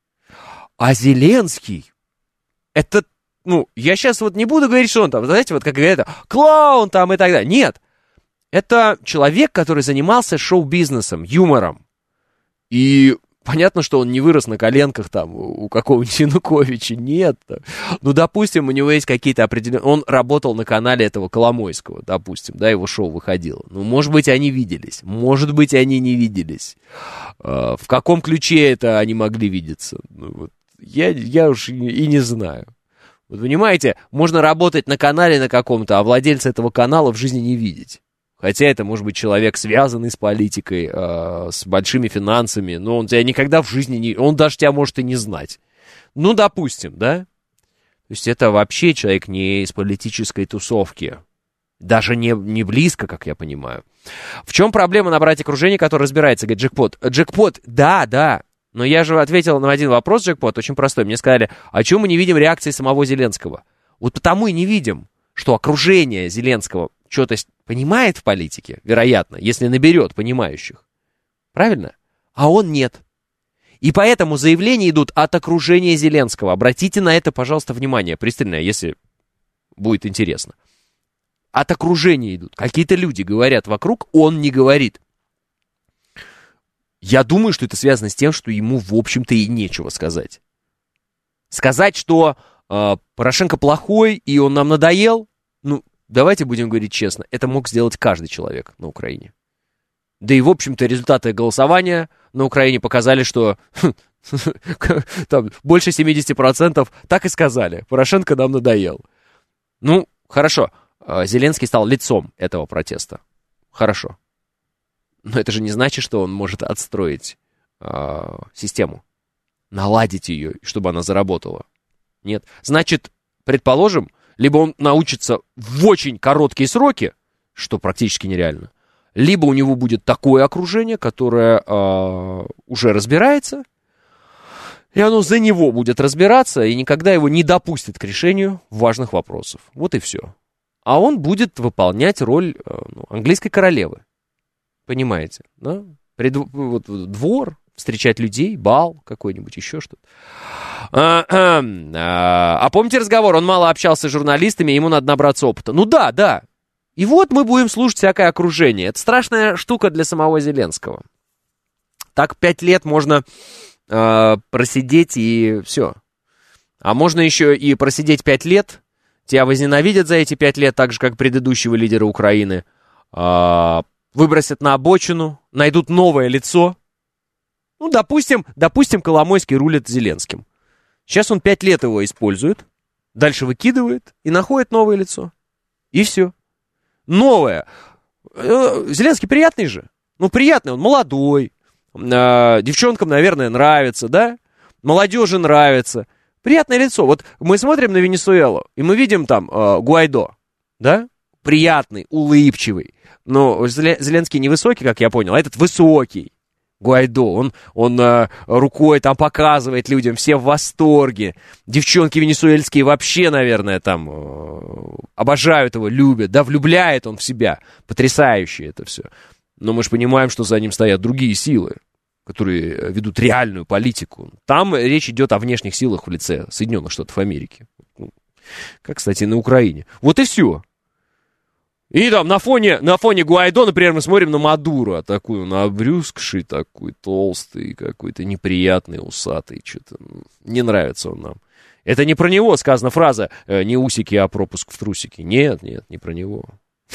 А Зеленский, это, ну, я сейчас вот не буду говорить, что он там, знаете, вот как говорят, клоун там и так далее. Нет. Это человек, который занимался шоу-бизнесом, юмором. И понятно, что он не вырос на коленках там у какого-нибудь Януковича, нет. Ну, допустим, у него есть какие-то определенные... Он работал на канале этого Коломойского, допустим, да, его шоу выходило. Ну, может быть, они виделись, может быть, они не виделись. В каком ключе это они могли видеться? Ну, вот, я уж и не знаю. Вот, понимаете, можно работать на канале на каком-то, а владельца этого канала в жизни не видеть. Хотя это может быть человек, связанный с политикой, с большими финансами, но он тебя никогда в жизни не... Он даже тебя может и не знать. Ну, допустим, да? То есть это вообще человек не из политической тусовки. Даже не близко, как я понимаю. В чем проблема набрать окружение, которое разбирается, говорит Джекпот? Джекпот, да. Но я же ответил на один вопрос, Джекпот, очень простой. Мне сказали, а чего мы не видим реакции самого Зеленского? Вот потому и не видим, что окружение Зеленского что-то понимает в политике, вероятно, если наберет понимающих. Правильно? А он нет. И поэтому заявления идут от окружения Зеленского. Обратите на это, пожалуйста, внимание, пристальное, если будет интересно. От окружения идут. Какие-то люди говорят вокруг, он не говорит. Я думаю, что это связано с тем, что ему, в общем-то, и нечего сказать. Сказать, что Порошенко плохой, и он нам надоел, ну, давайте будем говорить честно, это мог сделать каждый человек на Украине. Да и, в общем-то, результаты голосования на Украине показали, что там больше 70% так и сказали. Порошенко нам надоел. Ну, хорошо. Зеленский стал лицом этого протеста. Хорошо. Но это же не значит, что он может отстроить систему. Наладить ее, чтобы она заработала. Нет. Значит, предположим, либо он научится в очень короткие сроки, что практически нереально, либо у него будет такое окружение, которое уже разбирается, и оно за него будет разбираться, и никогда его не допустит к решению важных вопросов. Вот и все. А он будет выполнять роль английской королевы. Понимаете? Да? Вот, двор, встречать людей, бал какой-нибудь, еще что-то. А помните разговор? Он мало общался с журналистами, ему надо набраться опыта. Ну да. И вот мы будем слушать всякое окружение. Это страшная штука для самого Зеленского. Так 5 лет можно просидеть и все. А можно еще и просидеть 5 лет. Тебя возненавидят за эти 5 лет, так же, как предыдущего лидера Украины. Выбросят на обочину, найдут новое лицо. Ну, допустим, Коломойский рулит Зеленским. Сейчас он 5 лет его использует, дальше выкидывает и находит новое лицо. И все. Новое. Зеленский приятный же. Ну, приятный, он молодой. Девчонкам, наверное, нравится, да? Молодежи нравится. Приятное лицо. Вот мы смотрим на Венесуэлу, и мы видим там Гуайдо, да? Приятный, улыбчивый. Но Зеленский невысокий, как я понял, а этот высокий. Гуайдо, он рукой там показывает людям, все в восторге. Девчонки венесуэльские вообще, наверное, там обожают его, любят, да, влюбляет он в себя. Потрясающе это все. Но мы же понимаем, что за ним стоят другие силы, которые ведут реальную политику. Там речь идет о внешних силах в лице Соединенных Штатов Америки. Как, кстати, на Украине. Вот и все. И там на фоне Гуайдо, например, мы смотрим на Мадуро, такой он обрюзгший, такой толстый, какой-то неприятный, усатый, что-то не нравится он нам. Это не про него сказана фраза «не усики, а пропуск в трусики». Нет, не про него.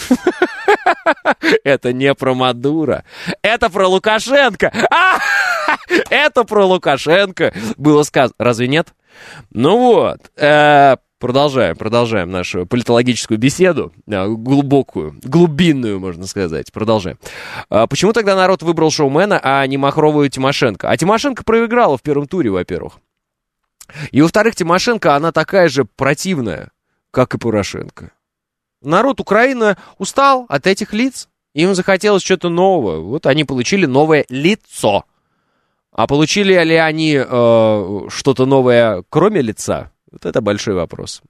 Это не про Мадуро, это про Лукашенко. Это про Лукашенко было сказано. Разве нет? Ну вот, Продолжаем нашу политологическую беседу, глубокую, глубинную, можно сказать. Продолжаем. Почему тогда народ выбрал шоумена, а не махровую Тимошенко? А Тимошенко проиграла в первом туре, во-первых. И, во-вторых, Тимошенко, она такая же противная, как и Порошенко. Народ Украины устал от этих лиц, им захотелось что-то нового. Вот они получили новое лицо. А получили ли они что-то новое, кроме лица? Вот это большой вопрос.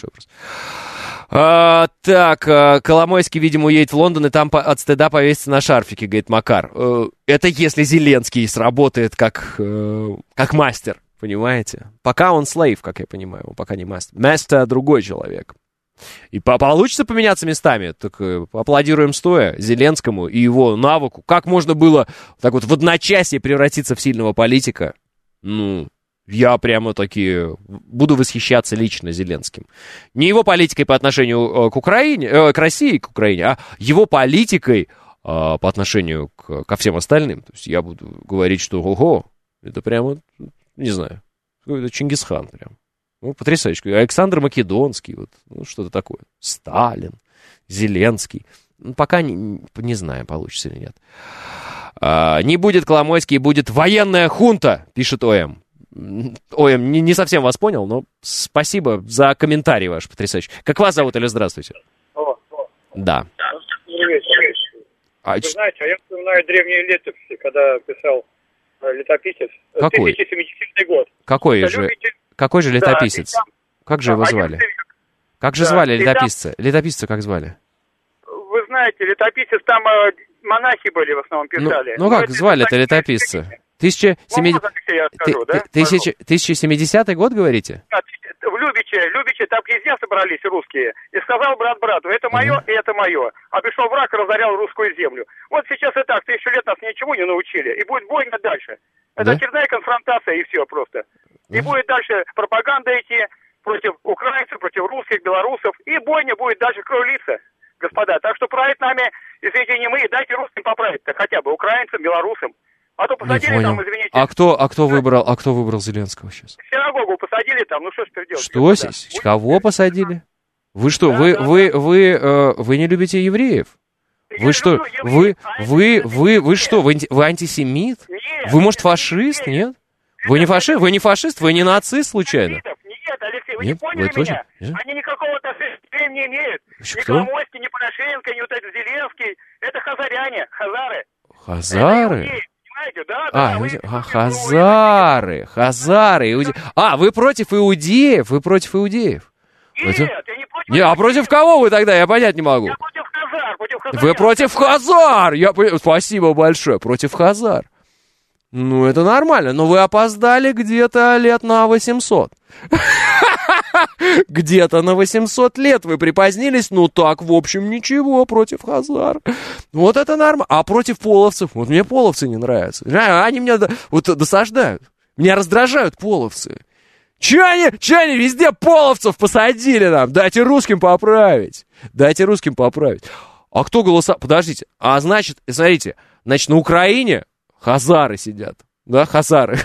Так, Коломойский, видимо, уедет в Лондон и там от стыда повесится на шарфике, говорит Макар. Это если Зеленский сработает как мастер, понимаете? Пока он слейв, как я понимаю, он пока не мастер. Мастер другой человек. И получится поменяться местами, так аплодируем стоя Зеленскому и его навыку. Как можно было так вот в одночасье превратиться в сильного политика? Ну... Я прямо таки буду восхищаться лично Зеленским. Не его политикой по отношению к Украине, к России, к Украине, а его политикой по отношению ко всем остальным. То есть я буду говорить, что ого, это прямо, не знаю, какой-то Чингисхан прям. Ну, потрясающе. Александр Македонский, вот, ну, что-то такое. Сталин, Зеленский. Ну, пока не знаю, получится или нет. Не будет Коломойский, будет военная хунта, пишет ОМ. Ой, не совсем вас понял, но спасибо за комментарий ваш потрясающий. Как вас зовут, или здравствуйте? Да. Вы знаете, я вспоминаю древние летописи, когда писал летописец. Какой? 1070 год. Какой же летописец? Да, как же его звали? Как же звали летописца? Летописца как звали? Вы знаете, летописец, там монахи были в основном, писали. Ну как звали-то летописца? 1070 год, говорите? В Любиче там князья собрались русские, и сказал брат брату, это мое, и это мое. А пришел враг и разорял русскую землю. Вот сейчас и так, 1000 лет нас ничего не научили, и будет бойня дальше. Это очередная конфронтация, и все просто. И будет дальше пропаганда идти против украинцев, против русских, белорусов, и бойня будет дальше кровлиться, господа. Так что править нами, извините, не мы, дайте русским поправить-то хотя бы, украинцам, белорусам. А то посадили там, извините. А кто выбрал Зеленского сейчас? Синагогу посадили там, ну что ж ты делаешь? Что здесь? Кого посадили? Вы что, вы не любите евреев? Вы что, вы что, вы антисемит? Вы, может, фашист, нет? Вы не фашист, вы не нацист, случайно? Нет, Алексей, вы не поняли меня? Они никакого отношения не имеют. Ни Коломойский, ни Порошенко, ни вот этот Зеленский. Это хазаряне, хазары. Хазары? Хазары, иудеи. Вы против иудеев? Нет, я не против. А против кого вы тогда? Я понять не могу. Я против хазар, Вы против хазар? Спасибо большое, против хазар. Ну, это нормально, но вы опоздали где-то лет на 800. Где-то на 800 лет вы припозднились, ну так, в общем, ничего, против хазар. Вот это нормально. А против половцев? Вот мне половцы не нравятся. Они меня вот досаждают. Меня раздражают половцы. Че они везде половцев посадили нам? Дайте русским поправить. А кто голоса... Подождите, значит, смотрите, на Украине хазары сидят. да, хазары.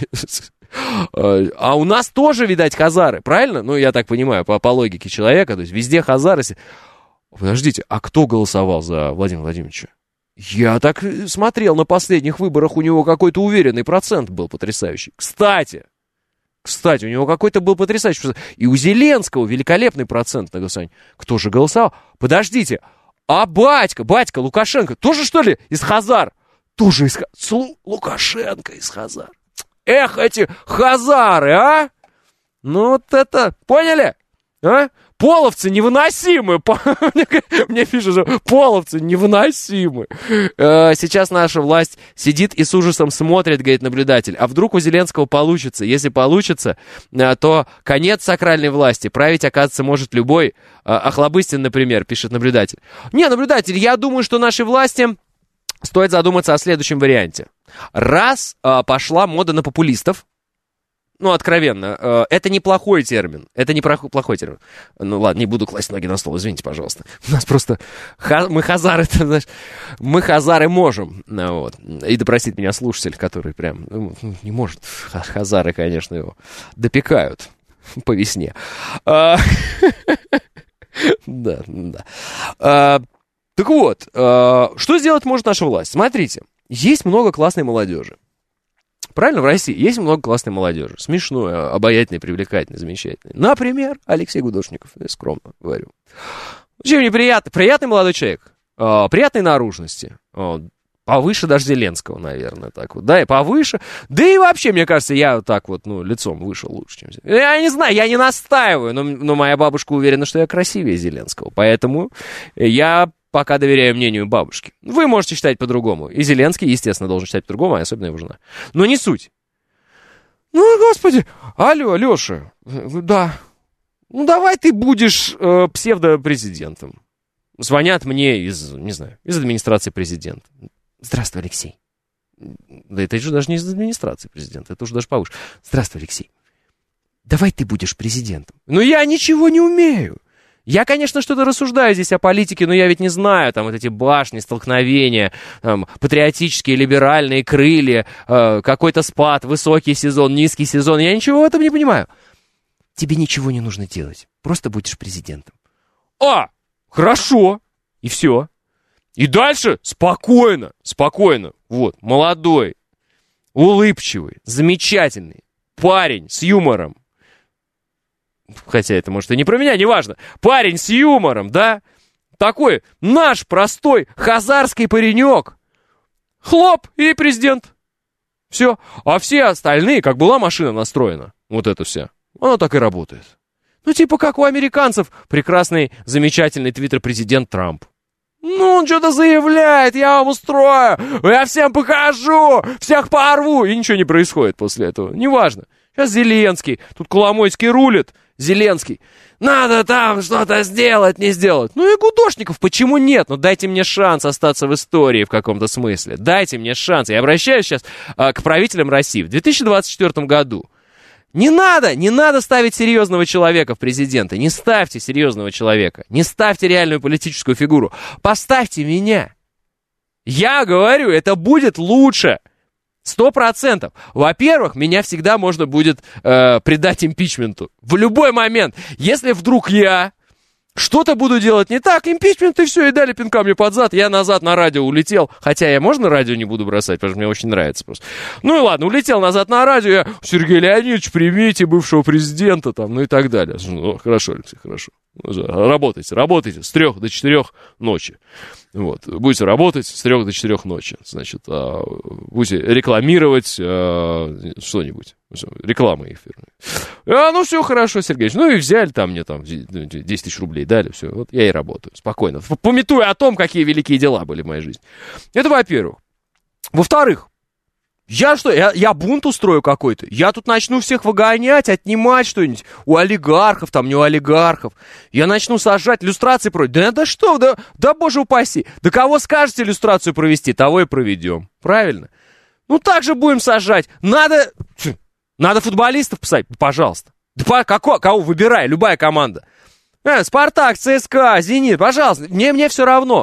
А у нас тоже, видать, хазары, правильно? Ну, я так понимаю, по логике человека, то есть везде хазары. Подождите, а кто голосовал за Владимира Владимировича? Я так смотрел на последних выборах, у него какой-то уверенный процент был потрясающий. Кстати, у него какой-то был потрясающий процент. И у Зеленского великолепный процент на голосование. Кто же голосовал? Подождите, а батька Лукашенко, тоже, что ли, из хазар? Тоже из хазар. Лукашенко из хазар. Эх, эти хазары, а? Ну вот это, поняли? А? Половцы невыносимы. Мне пишут, что половцы невыносимы. Сейчас наша власть сидит и с ужасом смотрит, говорит наблюдатель. А вдруг у Зеленского получится? Если получится, то конец сакральной власти. Править, оказывается, может любой. Охлобыстин, например, пишет наблюдатель. Не, наблюдатель, я думаю, что нашей власти стоит задуматься о следующем варианте. Раз пошла мода на популистов, ну, откровенно, это неплохой термин. Это не плохой термин. Ну, ладно, не буду класть ноги на стол, извините, пожалуйста. У нас просто... Мы хазары, ты знаешь, мы хазары можем. Вот. И допросит меня слушатель, который прям... не может. Хазары, конечно, его допекают по весне. Да. Так вот, что сделать может наша власть? Смотрите, есть много классной молодежи. Правильно, в России есть много классной молодежи. Смешной, обаятельной, привлекательной, замечательной. Например, Алексей Гудошников, я скромно говорю. Очень неприятный, приятный молодой человек. Приятной наружности. Повыше даже Зеленского, наверное, так вот. Да, и повыше. Да и вообще, мне кажется, я так вот, лицом вышел лучше, чем Зеленский. Я не знаю, я не настаиваю, но моя бабушка уверена, что я красивее Зеленского. Поэтому я пока доверяю мнению бабушки. Вы можете считать по-другому. И Зеленский, естественно, должен считать по-другому, а особенно его жена. Но не суть. Ну, господи, алло, Леша, да. Ну, давай ты будешь псевдопрезидентом. Звонят мне из администрации президента. Здравствуй, Алексей. Да это же даже не из администрации президента, это уже даже повыше. Здравствуй, Алексей. Давай ты будешь президентом. Но я ничего не умею. Я, конечно, что-то рассуждаю здесь о политике, но я ведь не знаю, там, вот эти башни, столкновения, там, патриотические, либеральные крылья, какой-то спад, высокий сезон, низкий сезон. Я ничего в этом не понимаю. Тебе ничего не нужно делать. Просто будешь президентом. Хорошо. И все. И дальше спокойно. Вот, молодой, улыбчивый, замечательный парень с юмором. Хотя это, может, и не про меня, неважно. Парень с юмором, да? Такой наш простой хазарский паренек. Хлоп, и президент. Все. А все остальные, как была машина настроена, вот эта вся, она так и работает. Ну, типа как у американцев прекрасный, замечательный твиттер-президент Трамп. Ну, он что-то заявляет, я вам устрою, я всем покажу, всех порву. И ничего не происходит после этого. Неважно. Сейчас Зеленский, тут Коломойский рулит. Зеленский. Надо там что-то сделать, не сделать. Ну и Гудошников, почему нет? Ну дайте мне шанс остаться в истории в каком-то смысле. Дайте мне шанс. Я обращаюсь сейчас к правителям России. В 2024 году не надо ставить серьезного человека в президенты. Не ставьте серьезного человека. Не ставьте реальную политическую фигуру. Поставьте меня. Я говорю, это будет лучше. 100%. Во-первых, меня всегда можно будет предать импичменту. В любой момент. Если вдруг я что-то буду делать не так, импичмент и все, и дали пинка мне под зад, я назад на радио улетел. Хотя я, можно, радио не буду бросать, потому что мне очень нравится просто. Ну и ладно, улетел назад на радио, я, Сергей Леонидович, примите бывшего президента, там, ну и так далее. Ну, хорошо, Алексей, хорошо. Работайте с 3 до 4 ночи. Вот. Будете работать с 3 до 4 ночи. Значит, будете рекламировать что-нибудь. Рекламы эфирные. Ну, все хорошо, Сергеевич. Ну, и взяли там мне там 10 тысяч рублей дали. Все, вот я и работаю. Спокойно. Памятуя о том, какие великие дела были в моей жизни. Это во-первых. Во-вторых, я бунт устрою какой-то. Я тут начну всех выгонять, отнимать что-нибудь. У олигархов, там не у олигархов. Я начну сажать, люстрации проводить. Да что, да боже упаси. Да кого скажете люстрацию провести, того и проведем. Правильно? Ну так же будем сажать. Надо футболистов посадить, пожалуйста. Да кого выбирай, любая команда. Спартак, ЦСКА, Зенит, пожалуйста. Мне все равно.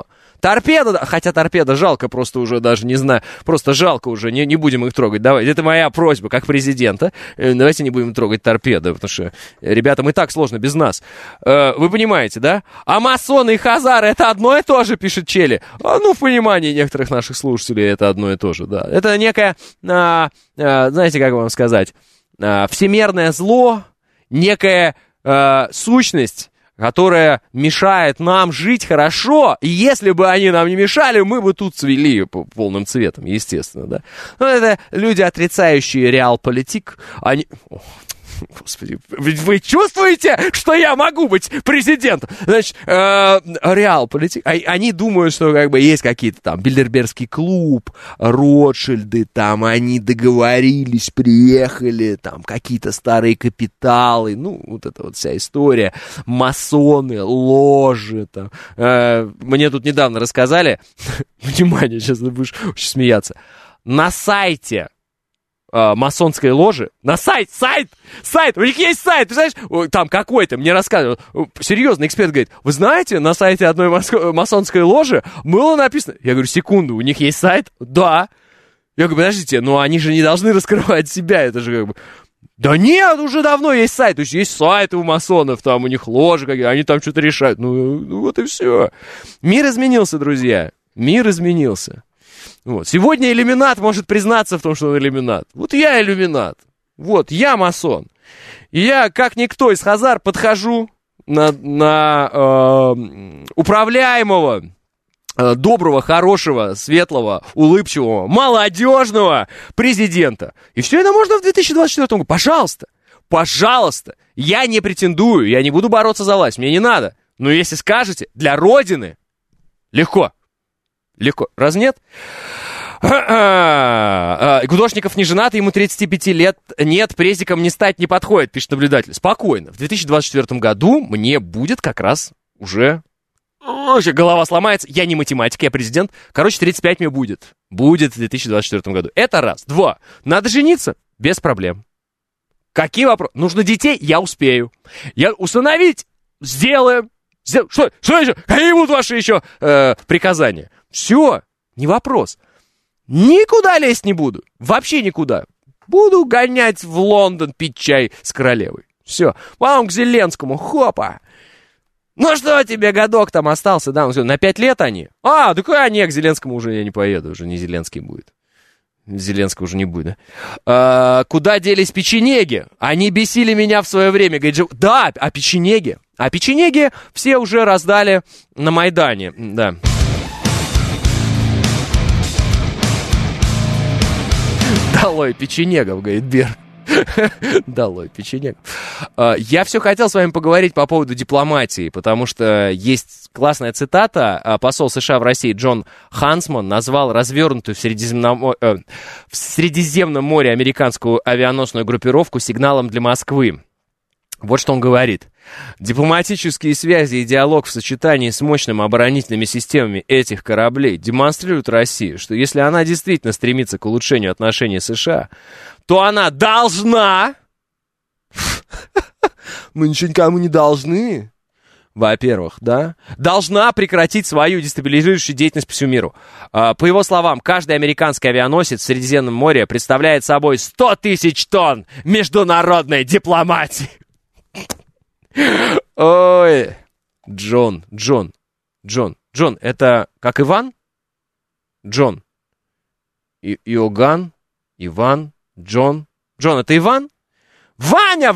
Торпеда, хотя торпеда жалко просто уже, даже не знаю, просто жалко уже, не будем их трогать. Давайте, это моя просьба как президента, давайте не будем трогать торпеды, потому что ребятам и так сложно без нас. Вы понимаете, да? А масоны и хазары это одно и то же, пишет Чели. Ну, в понимании некоторых наших слушателей это одно и то же, да. Это некое, знаете, как вам сказать, всемирное зло, некая сущность, которая мешает нам жить хорошо, и если бы они нам не мешали, мы бы тут цвели полным цветом, естественно, да. Но это люди, отрицающие реалполитик, они... Господи, вы чувствуете, что я могу быть президентом? Значит, реалполитик, они думают, что как бы есть какие-то там Бильдербергский клуб, Ротшильды, там они договорились, приехали, там какие-то старые капиталы, ну, вот эта вот вся история, масоны, ложи, там. Мне тут недавно рассказали, внимание, сейчас ты будешь очень смеяться, на сайте масонской ложи, на сайт, у них есть сайт, ты знаешь, там какой-то, мне рассказывал, серьезный эксперт говорит, вы знаете, на сайте одной масонской ложи было написано, я говорю, секунду, у них есть сайт? Да. Я говорю, подождите, но они же не должны раскрывать себя, это же как бы... Да нет, уже давно есть сайт, то есть есть сайты у масонов, там у них ложи какие-то, они там что-то решают, ну вот и все. Мир изменился, друзья, мир изменился. Вот. Сегодня иллюминат может признаться в том, что он иллюминат. Вот я иллюминат. Вот, я масон. И я, как никто из хазар, подхожу на управляемого, доброго, хорошего, светлого, улыбчивого, молодежного президента. И все это можно в 2024 году. Пожалуйста, пожалуйста. Я не претендую, я не буду бороться за власть, мне не надо. Но если скажете, для Родины, легко. Легко. Раз нет? Гудошников не женат, ему 35 лет. Нет, презиком не стать не подходит, пишет наблюдатель. Спокойно. В 2024 году мне будет как раз уже... голова сломается. Я не математик, я президент. Короче, 35 мне будет. Будет в 2024 году. Это раз. Два. Надо жениться? Без проблем. Какие вопросы? Нужно детей? Я успею. Я усыновить? Сделаем. Что еще? Какие будут ваши еще приказания? Все, не вопрос. Никуда лезть не буду. Вообще никуда. Буду гонять в Лондон, пить чай с королевой. Все. Потом к Зеленскому. Хопа. Ну что тебе, годок там остался? Да, на 5 лет они. Так не, к Зеленскому уже я не поеду. Уже не Зеленский будет. Зеленского уже не будет, да? Куда делись печенеги? Они бесили меня в свое время. Говорит, да, печенеги. А печенеги все уже раздали на Майдане. Да. Долой печенегов, говорит Берг. Долой печенегов. Я все хотел с вами поговорить по поводу дипломатии, потому что есть классная цитата. Посол США в России Джон Хансман назвал развернутую в Средиземном море американскую авианосную группировку сигналом для Москвы. Вот что он говорит. Дипломатические связи и диалог в сочетании с мощными оборонительными системами этих кораблей демонстрируют России, что если она действительно стремится к улучшению отношений с США, то она должна... Мы ничего никому не должны. Во-первых, да, должна прекратить свою дестабилизирующую деятельность по всему миру. По его словам, каждый американский авианосец в Средиземном море представляет собой 100 тысяч тонн международной дипломатии. Ой, Джон, это как Иван? Джон. Иоганн, Иван, Джон, это Иван? Ваня,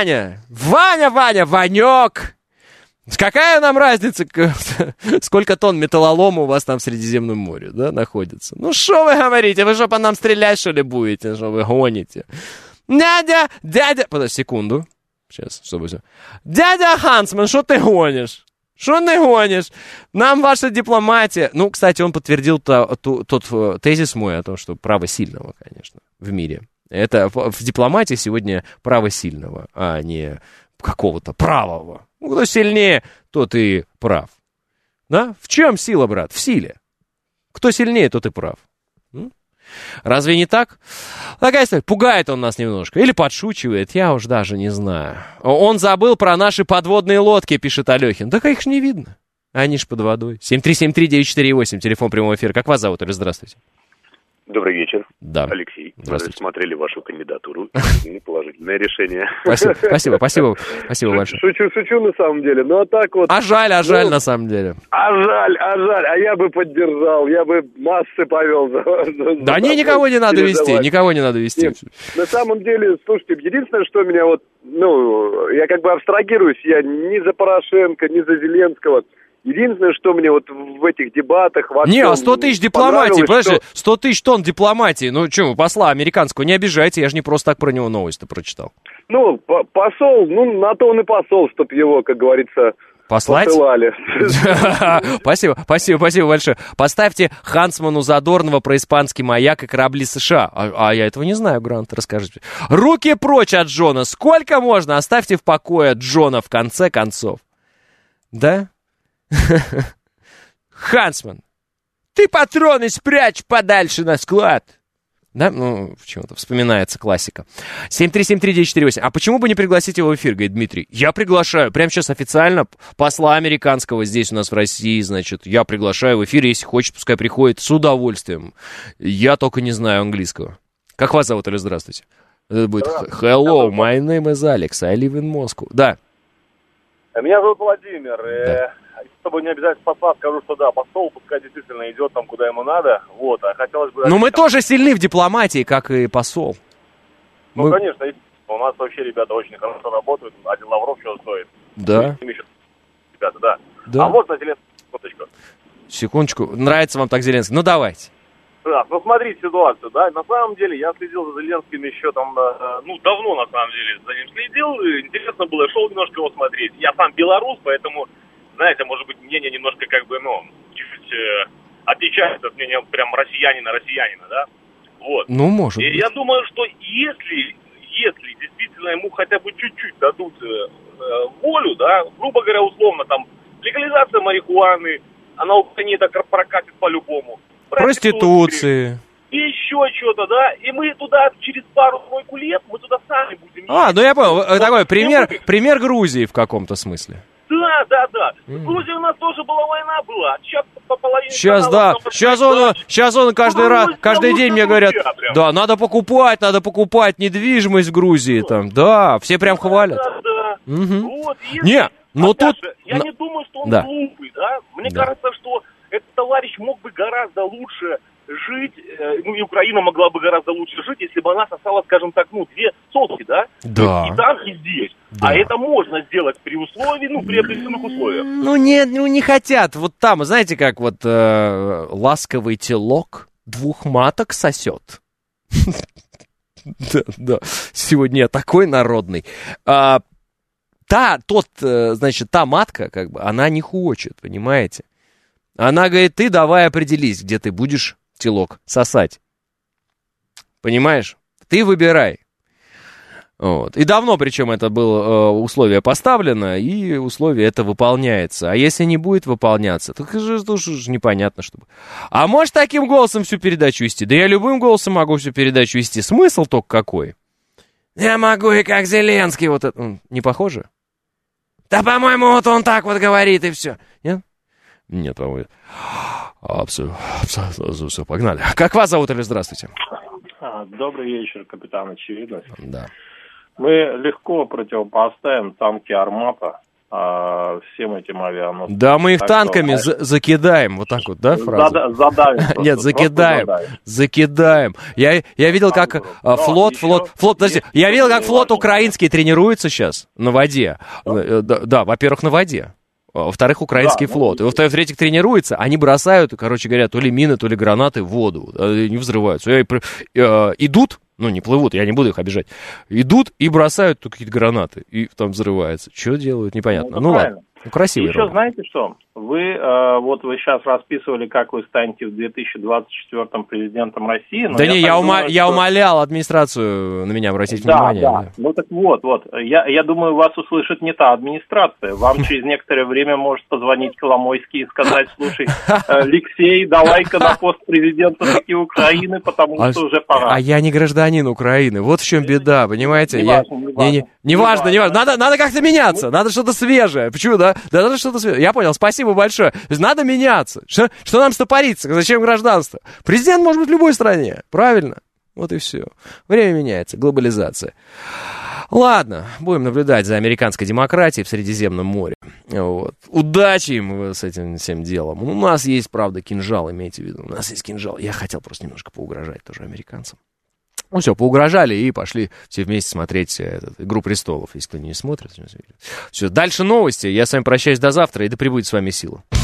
Ванек. Какая нам разница, сколько тонн металлолома у вас там в Средиземном море, да, находится? Ну, что вы говорите? Вы что, по нам стрелять, что ли, будете? Что вы гоните? Дядя, подожди секунду. Сейчас, чтобы все. Дядя Хансман, что ты гонишь? Что ты гонишь? Нам ваша дипломатия... Ну, кстати, он подтвердил тот тезис мой о том, что право сильного, конечно, в мире. Это в дипломатии сегодня право сильного, а не какого-то правого. Ну, кто сильнее, тот и прав. Да? В чем сила, брат? В силе. Кто сильнее, тот и прав. Разве не так? Такая история. Пугает он нас немножко. Или подшучивает, я уж даже не знаю. Он забыл про наши подводные лодки, пишет Алехин. Так их ж не видно. Они ж под водой. 7373948, телефон прямого эфира. Как вас зовут, Оля? Здравствуйте. Добрый вечер. Да. Алексей. Здравствуйте. Мы смотрели вашу кандидатуру. Положительное решение. Спасибо большое. Шучу на самом деле. Ну, а так вот... А жаль на самом деле. А жаль. А я бы поддержал. Я бы массы повел. Да никого не надо вести. Нет, на самом деле, слушайте, единственное, что меня вот... Ну, я как бы абстрагируюсь. Я ни за Порошенко, ни за Зеленского... Единственное, что мне вот в этих дебатах... Не, 100 тысяч дипломатии, подожди, 100 тысяч тонн дипломатии. Ну, что, посла американского не обижайте, я же не просто так про него новости прочитал. Ну, посол, на то он и посол, чтоб его, как говорится, послать? Посылали. Спасибо большое. Поставьте Хансману Задорнова про испанский маяк и корабли США. А я этого не знаю, Грант, расскажите. Руки прочь от Джона. Сколько можно? Оставьте в покое Джона в конце концов. Да? Хансман, ты патроны спрячь подальше на склад. Да, ну, почему-то вспоминается классика. 7373948. А почему бы не пригласить его в эфир, говорит Дмитрий. Я приглашаю, прямо сейчас официально посла американского здесь у нас в России, значит, я приглашаю в эфир, если хочет, пускай приходит с удовольствием. Я только не знаю английского. Как вас зовут, или здравствуйте? Это будет hello, my name is Alex, I live in Moscow. Да. Меня зовут Владимир. Да. Чтобы не обязательно посла, скажу, что да, посол пускай действительно идет там, куда ему надо. Вот, а хотелось бы... Но мы тоже сильны в дипломатии, как и посол. Ну, конечно, у нас вообще ребята очень хорошо работают. Один Лавров чего стоит. Да. Ребята, да. Да. А вот на Зеленский, Секундочку. Нравится вам так Зеленский? Ну, давайте. Да, ну смотрите ситуацию, да, на самом деле я следил за Зеленским еще там, давно на самом деле за ним следил, интересно было, шел немножко его смотреть. Я сам белорус, поэтому, знаете, может быть, мнение немножко чуть-чуть отличается от мнения прям россиянина, да, вот. Ну, может И быть. я думаю, что если действительно ему хотя бы чуть-чуть дадут волю, да, грубо говоря, условно, там, легализация марихуаны, она у Украине так прокатит по-любому. Проституции. И еще что-то, да, и мы туда через пару-тройку лет, мы туда сами будем... Ну я понял, такой пример Грузии в каком-то смысле. Да. В Грузии у нас тоже была война, сейчас по половине... Сейчас он каждый день мне говорят, да, надо покупать недвижимость в Грузии, там, да, все прям хвалят. Да. Вот, Не, но тут... Я не думаю, что он глупый, да, мне кажется, что этот товарищ мог бы гораздо лучше жить, и Украина могла бы гораздо лучше жить, если бы она сосала, скажем так, 2 сотки, да? Да. И там, и здесь. Да. А это можно сделать при условии, при определенных условиях. Не хотят. Вот там, знаете, как ласковый телок 2 маток сосет. Да, сегодня я такой народный. Та матка, она не хочет, понимаете? Она говорит, ты давай определись, где ты будешь телок сосать. Понимаешь? Ты выбирай. Вот. И давно, причем, это было условие поставлено, и условие это выполняется. А если не будет выполняться, то уже непонятно, что. А можешь таким голосом всю передачу вести? Да я любым голосом могу всю передачу вести. Смысл только какой? Я могу и как Зеленский. Вот это. Не похоже? Да, по-моему, вот он так вот говорит, и все. Нет? Нет, по-моему. Абсолютно. Все, погнали. Как вас зовут, или здравствуйте? Добрый вечер, капитан Очевидность. Да. Мы легко противопоставим танки «Армата» всем этим авианосцам. Да, мы их танками закидаем, вот так вот, да, фраза? Задавим. Нет, закидаем. Я видел, как флот, подожди, я видел, как флот украинский тренируется сейчас на воде. Да, во-первых, на воде. Во-вторых, украинский флот. И во-вторых, тренируется, они бросают, короче говоря, то ли мины, то ли гранаты в воду. Не взрываются. Идут, не плывут, я не буду их обижать. Идут и бросают какие-то гранаты. И там взрывается. Что делают, непонятно. Ладно. Красивый еще ровно. Знаете что? Вы сейчас расписывали, как вы станете в 2024 президентом России. Да не, я умолял администрацию на меня обратить внимание. Да. Ну так вот. Я думаю, вас услышит не та администрация. Вам через некоторое время может позвонить Коломойский и сказать, слушай, Алексей, давай-ка на пост президента таки Украины, потому что уже пора. А я не гражданин Украины. Вот в чем беда, понимаете? Не важно. Надо как-то меняться. Надо что-то свежее. Почему, да? да? Да надо что-то... Я понял, спасибо большое. То есть надо меняться. Что нам стопориться? Зачем гражданство? Президент может быть в любой стране, правильно? Вот и все. Время меняется, глобализация. Ладно, будем наблюдать за американской демократией в Средиземном море. Вот. Удачи им с этим всем делом. У нас есть, правда, кинжал, имейте в виду. У нас есть кинжал. Я хотел просто немножко поугрожать тоже американцам. Ну все, поугрожали и пошли все вместе смотреть «Игру престолов», если кто не смотрит. Все, дальше новости. Я с вами прощаюсь до завтра, и да пребудет с вами сила.